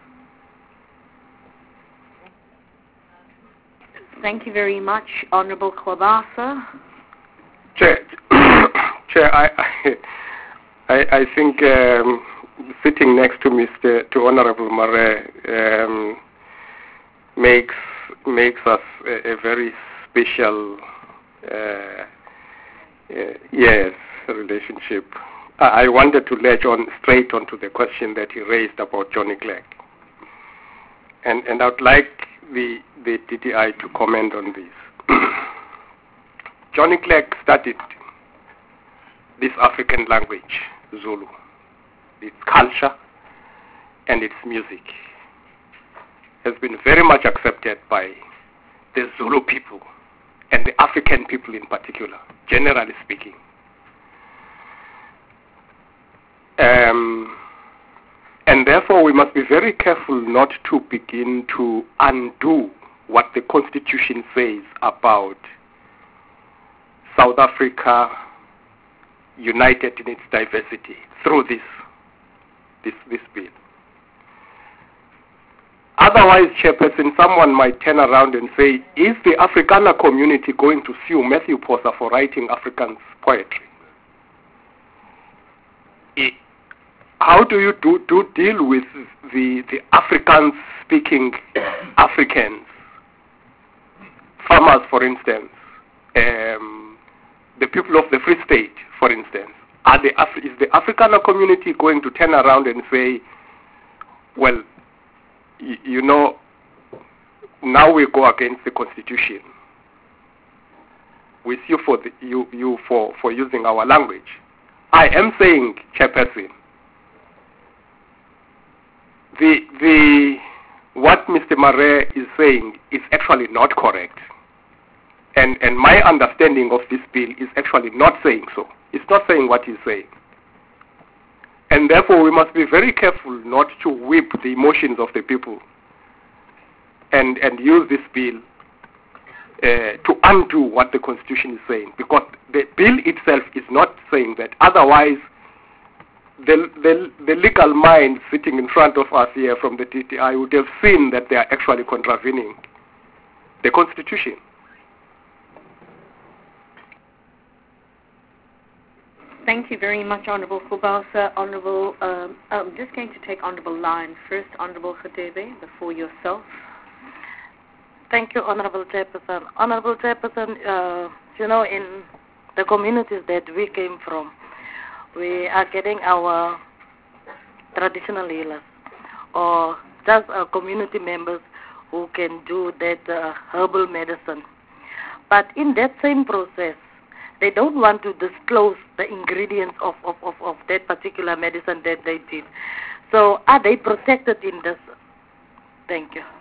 Thank you very much, Honourable Kwabasa. Chair, Chair, I, I, I think um, sitting next to Mister to Honourable Marais um, makes makes us a, a very special, uh, uh, yes, relationship. I, I wanted to latch on straight onto the question that he raised about Johnny Clegg, and and I'd like the the D T I to comment on this. Johnny Clegg studied this African language, Zulu, its culture and its music has been very much accepted by the Zulu people and the African people in particular, generally speaking. Um, and therefore we must be very careful not to begin to undo what the Constitution says about South Africa united in its diversity through this, this, this bill. Otherwise, Chairperson, someone might turn around and say, is the Afrikaner community going to sue Matthew Posa for writing Afrikaans poetry? It, how do you do, do deal with the, the Afrikaans-speaking Africans farmers, for instance, um, the people of the Free State, for instance, are the Af- is the Afrikaner community going to turn around and say, well, y- you know, now we go against the Constitution. We sue for the, you, you for, for using our language. I am saying, Chairperson, the, the, what Mister Marais is saying is actually not correct. And, and my understanding of this bill is actually not saying so. It's not saying what he's saying. And therefore we must be very careful not to whip the emotions of the people and, and use this bill uh, to undo what the Constitution is saying. Because the bill itself is not saying that. Otherwise, the, the, the legal mind sitting in front of us here from the D T I would have seen that they are actually contravening the Constitution. Thank you very much, Honourable Khubasa. Honourable, um, I'm just going to take Honourable Lyon first. Honourable Khadebe, before yourself. Thank you, Honourable Chairperson. Honourable Chairperson, uh, you know, in the communities that we came from, we are getting our traditional healers or just uh, community members who can do that uh, herbal medicine. But in that same process, they don't want to disclose the ingredients of, of, of, of that particular medicine that they did. So are they protected in this? Thank you.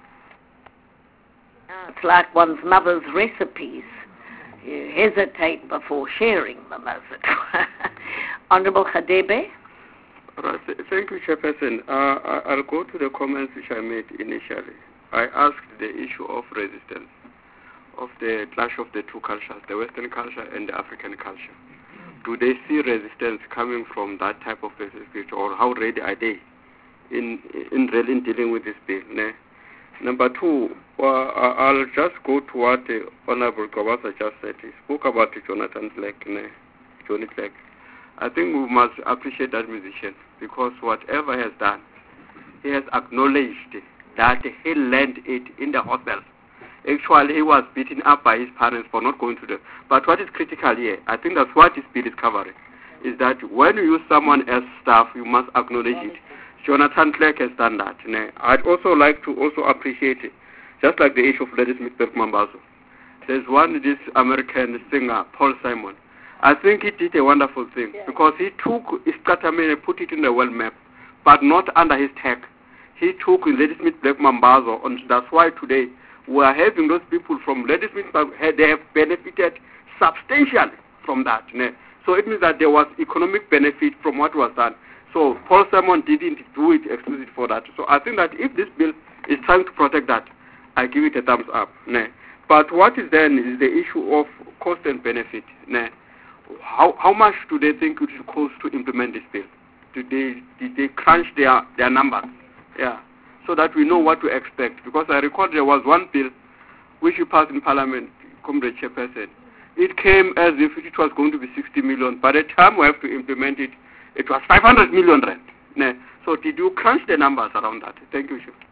It's like one's mother's recipes. You hesitate before sharing them, as it were. Honourable Khadebe. Right. Thank you, Chairperson. Uh, I'll go to the comments which I made initially. I asked the issue of resistance, of the clash of the two cultures, the Western culture and the African culture. Do they see resistance coming from that type of resistance, or how ready are they in in really dealing with this bill? Ne? Number two, uh, I'll just go to what uh, Honourable Khubasa just said. He spoke about Jonathan Clegg, ne? Johnny Clegg. I think we must appreciate that musician, because whatever he has done, he has acknowledged that he learned it in the hospital. Actually, he was beaten up by his parents for not going to the... But what is critical here, I think that's what this bill is covering, is that when you use someone else's stuff, you must acknowledge it. Jonathan Clegg has done that. I'd also like to also appreciate it, just like the issue of Ladysmith Mambazo. There's one, this American singer, Paul Simon. I think he did a wonderful thing, yeah, because he took Iskatamene and put it in the world map, but not under his tag. He took Ladysmith Mambazo, and that's why today we are having those people from Ladysmith, they have benefited substantially from that. So it means that there was economic benefit from what was done. So Paul Simon didn't do it exclusively for that. So I think that if this bill is trying to protect that, I give it a thumbs up. But what is then is the issue of cost and benefit. How how much do they think it will cost to implement this bill? Did they did they crunch their, their numbers? Yeah. So that we know what to expect. Because I recall there was one bill which you passed in Parliament, Comrade Chairperson. It came as if it was going to be sixty million. By the time we have to implement it, it was five hundred million rand. Ne? So did you crunch the numbers around that? Thank you, Chief.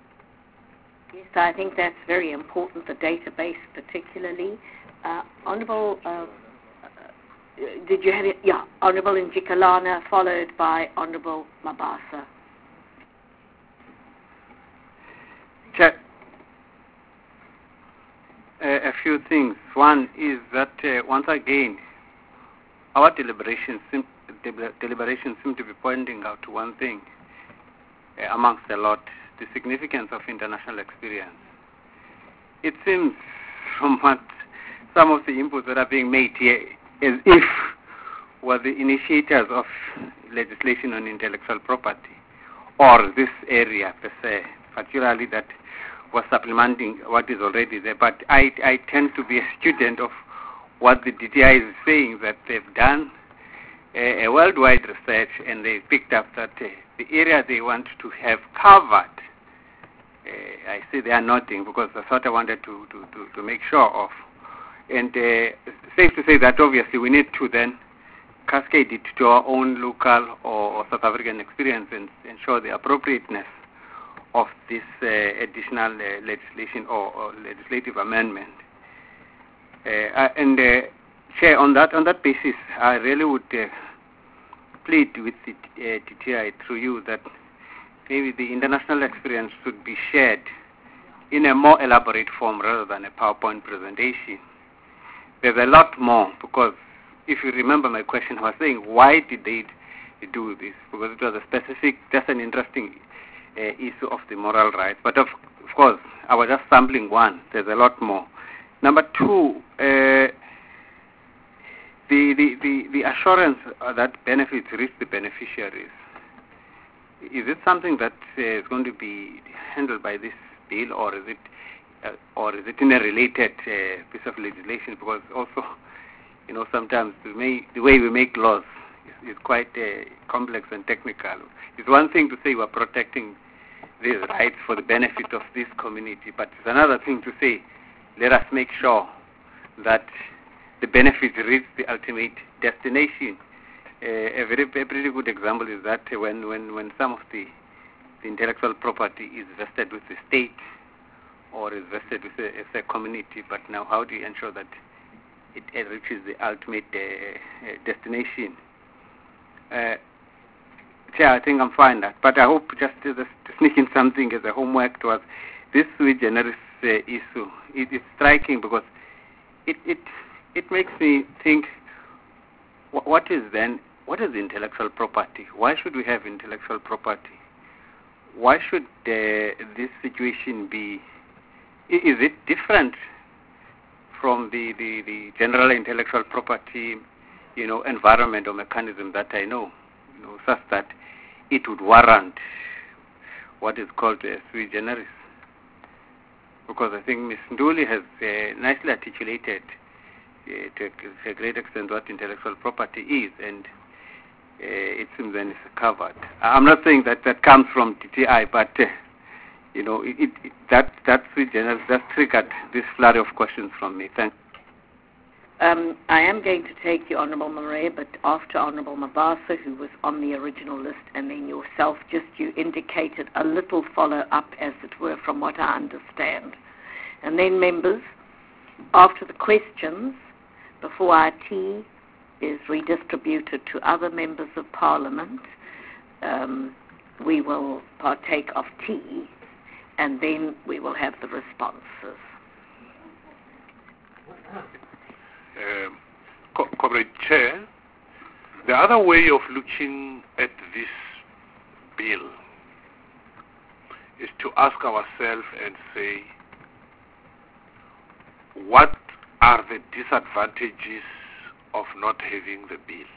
Yes, I think that's very important, the database particularly. Uh, Honourable, uh, uh, did you have it? Yeah, Honourable Njikalana, followed by Honourable Mabasa. Chair, uh, a few things. One is that uh, once again, our deliberations seem, deliberations seem to be pointing out to one thing, uh, amongst a lot, the significance of international experience. It seems from what some of the inputs that are being made here, as if were the initiators of legislation on intellectual property, or this area per se, particularly that was supplementing what is already there. But I, I tend to be a student of what the D T I is saying, that they've done a, a worldwide research and they picked up that uh, the area they want to have covered, uh, I see they are nodding because that's what I wanted to, to, to, to make sure of. And uh, safe to say that obviously we need to then cascade it to our own local or, or South African experience and ensure the appropriateness of this uh, additional uh, legislation or, or legislative amendment. Uh, and uh, Chair, on that on that basis, I really would uh, plead with the uh, T T I through you that maybe the international experience should be shared in a more elaborate form rather than a PowerPoint presentation. There's a lot more, because if you remember my question, I was saying, why did they do this? Because it was a specific, just an interesting uh, issue of the moral rights. But of, of course, I was just sampling one. There's a lot more. Number two, uh, the, the, the, the assurance that benefits reach the beneficiaries. Is it something that uh, is going to be handled by this bill, or is it, uh, or is it in a related uh, piece of legislation? Because also, you know, sometimes the, may, the way we make laws is, is quite uh, complex and technical. It's one thing to say we're protecting these rights for the benefit of this community, but it's another thing to say, let us make sure that the benefits reach the ultimate destination. Uh, a very a pretty good example is that when, when, when some of the, the intellectual property is vested with the state or is vested with a, with a community, but now how do you ensure that it, it reaches the ultimate uh, uh, destination? Uh, Chair, I think I'm fine that, but I hope just to, to sneak in something as a homework towards this sui generis uh, issue. It is striking because it, it, it makes me think, wh- what is then, what is intellectual property? Why should we have intellectual property? Why should uh, this situation be, is it different from the, the, the general intellectual property, you know, environment or mechanism that I know, you know, such that it would warrant what is called a sui generis? Because I think Miz Nduli has uh, nicely articulated uh, to, a, to a great extent what intellectual property is, and uh, it seems then it's covered. I'm not saying that that comes from T T I, but uh, you know, it, it, that that sui generis just triggered this flurry of questions from me. Thanks. Um, I am going to take the Honourable Murray, but after Honourable Mabasa, who was on the original list, and then yourself, just you indicated a little follow-up, as it were, from what I understand. And then, members, after the questions, before our tea is redistributed to other members of Parliament, um, we will partake of tea, and then we will have the responses. Um, Co- Comrade Chair, the other way of looking at this bill is to ask ourselves and say, what are the disadvantages of not having the bill?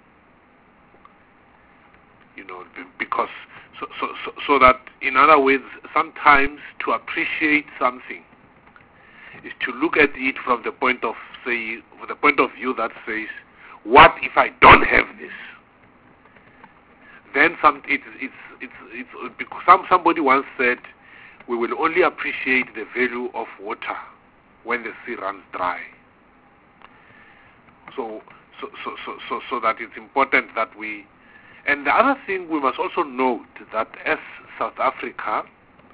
You know, because so, so, so, so that, in other words, sometimes to appreciate something is to look at it from the point of say, from the point of view that says, what if I don't have this? Then some, it's, it's, it's, it's, because some, somebody once said, we will only appreciate the value of water when the sea runs dry. So, so, so, so, so, so that it's important that we, and the other thing we must also note that as South Africa,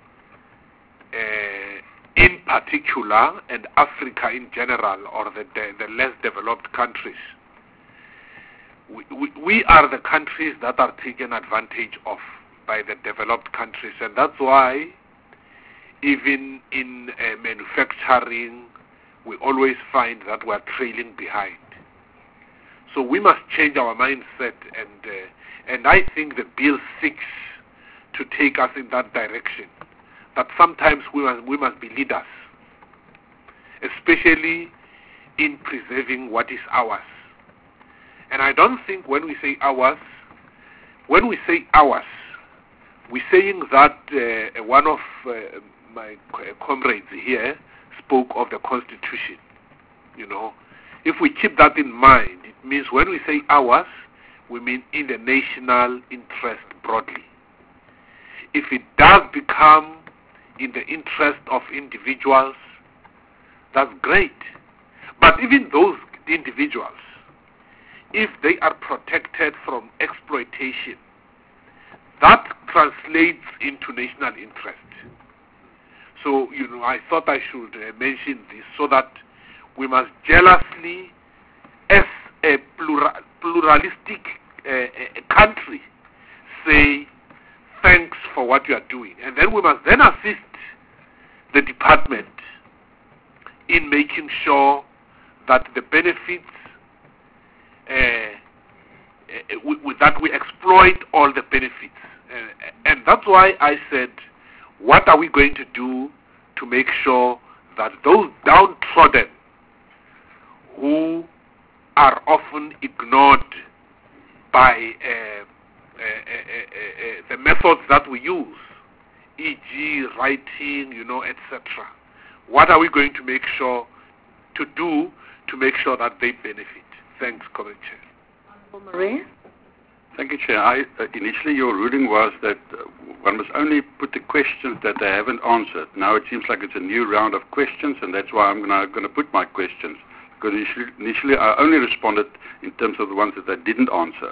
uh, in particular, and Africa in general, or the, the, the less developed countries, we, we, we are the countries that are taken advantage of by the developed countries, and that's why even in uh, manufacturing, we always find that we're trailing behind. So we must change our mindset, and uh, and I think the bill seeks to take us in that direction. That sometimes we must, we must be leaders, especially in preserving what is ours. And I don't think when we say ours, when we say ours, we're saying that uh, one of uh, my comrades here spoke of the Constitution. You know, if we keep that in mind, it means when we say ours, we mean in the national interest broadly. If it does become in the interest of individuals, that's great. But even those individuals, if they are protected from exploitation, that translates into national interest. So, you know, I thought I should uh, mention this so that we must jealously, as a plural, pluralistic uh, uh, country, say thanks for what you are doing. And then we must then assist the department in making sure that the benefits, uh, uh, we, we, that we exploit all the benefits. Uh, and that's why I said, what are we going to do to make sure that those downtrodden who are often ignored by uh, uh, uh, uh, uh, the methods that we use, for example writing, you know, et cetera. What are we going to make sure to do to make sure that they benefit? Thanks, Comrade Chair. Maria? Thank you, Chair. I, uh, initially, your ruling was that uh, one must only put the questions that they haven't answered. Now it seems like it's a new round of questions, and that's why I'm now going to put my questions. Because initially, initially I only responded in terms of the ones that I didn't answer.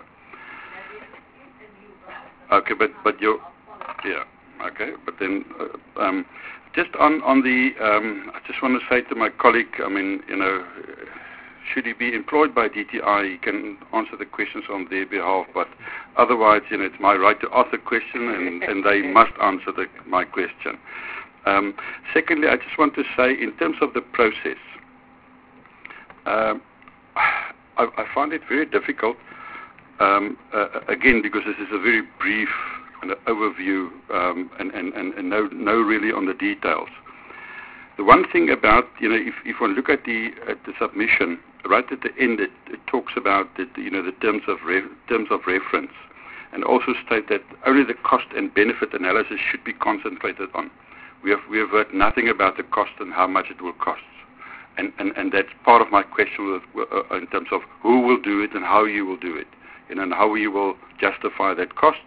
Okay, but but you, yeah, okay, but then uh, um, just on on the, um, I just want to say to my colleague, I mean, you know, should he be employed by D T I, he can answer the questions on their behalf, but otherwise, you know, it's my right to ask the question, and, and they must answer the, my question. Um, secondly, I just want to say, in terms of the process, um, I, I find it very difficult, um, uh, again, because this is a very brief kind of overview, um, and, and, and, and no, no really on the details. The one thing about, you know, if, if one look at the at the submission, right at the end, it, it talks about the, you know, the terms of re, terms of reference, and also state that only the cost and benefit analysis should be concentrated on. We have we have heard nothing about the cost and how much it will cost, and and, and that's part of my question with, uh, in terms of who will do it and how you will do it, you know, and how you will justify that cost.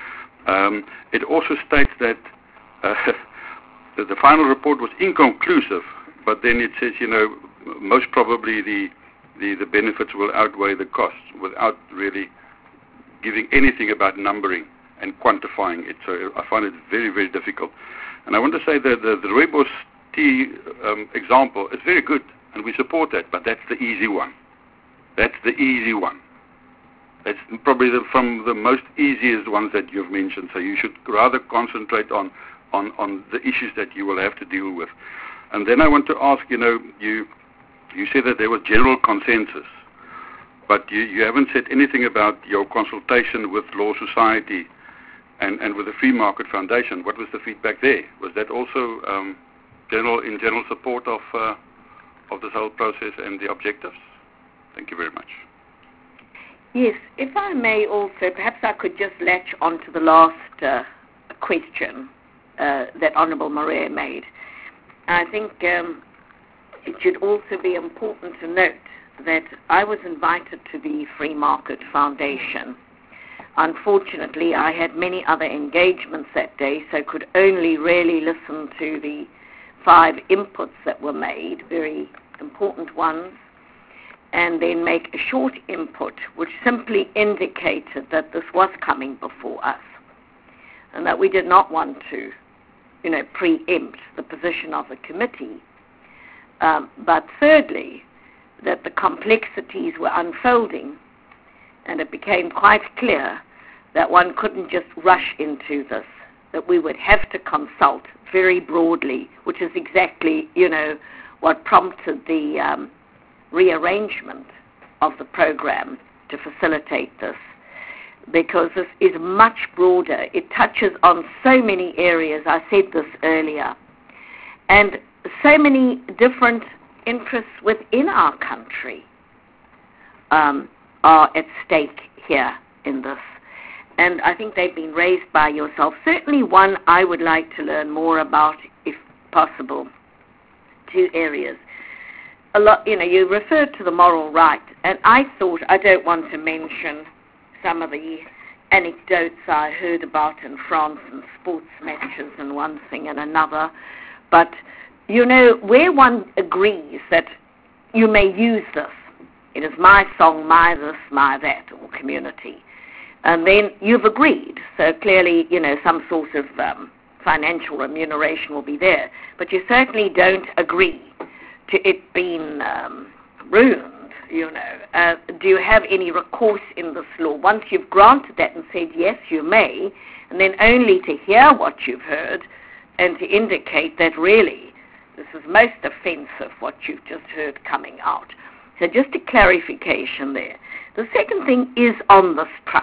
Um, it also states that. Uh, The, the final report was inconclusive, but then it says, you know, most probably the, the, the benefits will outweigh the costs without really giving anything about numbering and quantifying it. So I find it very, very difficult. And I want to say that the, the Rooibos tea um, example is very good, and we support that, but that's the easy one. That's the easy one. That's probably the, from the most easiest ones that you've mentioned, so you should rather concentrate on On, on the issues that you will have to deal with. And then I want to ask, you know, you you said that there was general consensus, but you, you haven't said anything about your consultation with Law Society and, and with the Free Market Foundation. What was the feedback there? Was that also um, general in general support of, uh, of this whole process and the objectives? Thank you very much. Yes, if I may also, perhaps I could just latch on to the last uh, question Uh, that Honourable Maria made. I think um, it should also be important to note that I was invited to the Free Market Foundation. Unfortunately, I had many other engagements that day, so could only really listen to the five inputs that were made, very important ones, and then make a short input which simply indicated that this was coming before us and that we did not want to you know, preempt the position of the committee. Um, but thirdly, that the complexities were unfolding, and it became quite clear that one couldn't just rush into this, that we would have to consult very broadly, which is exactly, you know, what prompted the um, rearrangement of the program to facilitate this. Because this is much broader. It touches on so many areas. I said this earlier. And so many different interests within our country um, are at stake here in this. And I think they've been raised by yourself. Certainly one I would like to learn more about, if possible. Two areas. A lot, you know, you referred to the moral right. And I thought, I don't want to mention some of the anecdotes I heard about in France and sports matches and one thing and another. But, you know, where one agrees that you may use this, it is my song, my this, my that, or community, And then you've agreed. So clearly, you know, some sort of um, financial remuneration will be there. But you certainly don't agree to it being um, ruined, you know. Uh, do you have any recourse in this law? Once you've granted that and said, yes, you may, and then only to hear what you've heard and to indicate that really this is most offensive, what you've just heard coming out. So just a clarification there. The second thing is on this trust.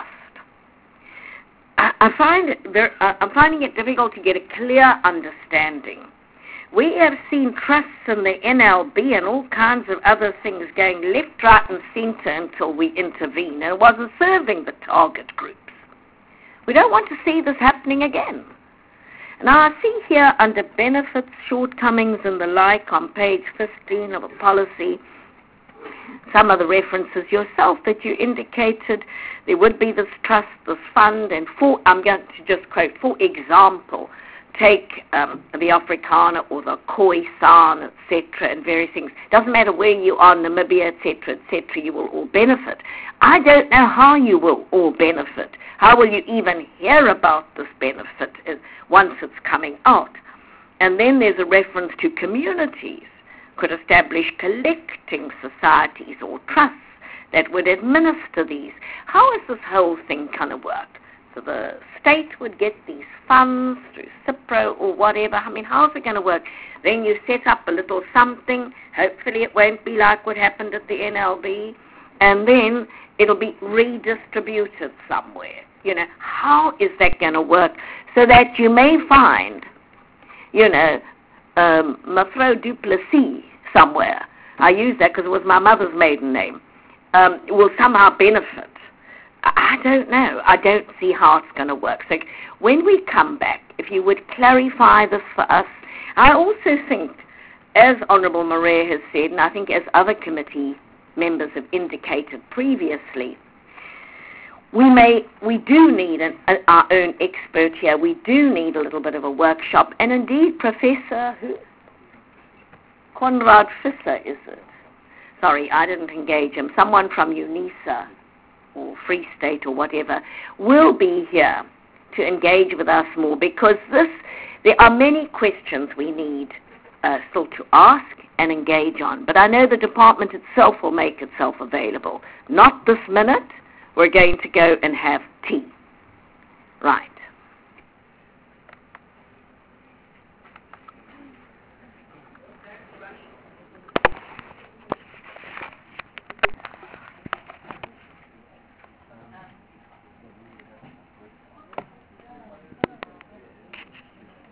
I, I find it very, uh, I'm finding it difficult to get a clear understanding. We have seen trusts in the N L B and all kinds of other things going left, right and centre until we intervene, and it wasn't serving the target groups. We don't want to see this happening again. Now I see here under benefits, shortcomings and the like on page fifteen of a policy, some of the references yourself that you indicated there would be this trust, this fund, and for, I'm going to just quote, for example, take um, the Afrikaner or the Khoisan, et cetera, and various things. Doesn't matter where you are, Namibia, et cetera, et cetera, you will all benefit. I don't know how you will all benefit. How will you even hear about this benefit once it's coming out? And then there's a reference to communities could establish collecting societies or trusts that would administer these. How is this whole thing going to work? So the state would get these funds through CIPRO or whatever. I mean, how's it going to work? Then you set up a little something. Hopefully it won't be like what happened at the N L B. And then it'll be redistributed somewhere. You know, how is that going to work? So that you may find, you know, um, Mafro Duplessis somewhere. I use that because it was my mother's maiden name. Um, will somehow benefit. I don't know. I don't see how it's going to work. So when we come back, if you would clarify this for us. I also think, as Honourable Marais has said, and I think as other committee members have indicated previously, we may, we do need an, a, our own expert here. We do need a little bit of a workshop. And indeed, Professor who? Conrad Fisser, is it? Sorry, I didn't engage him. Someone from UNISA or Free State or whatever will be here to engage with us more, because this, there are many questions we need uh, still to ask and engage on. But I know the department itself will make itself available. Not this minute. We're going to go and have tea.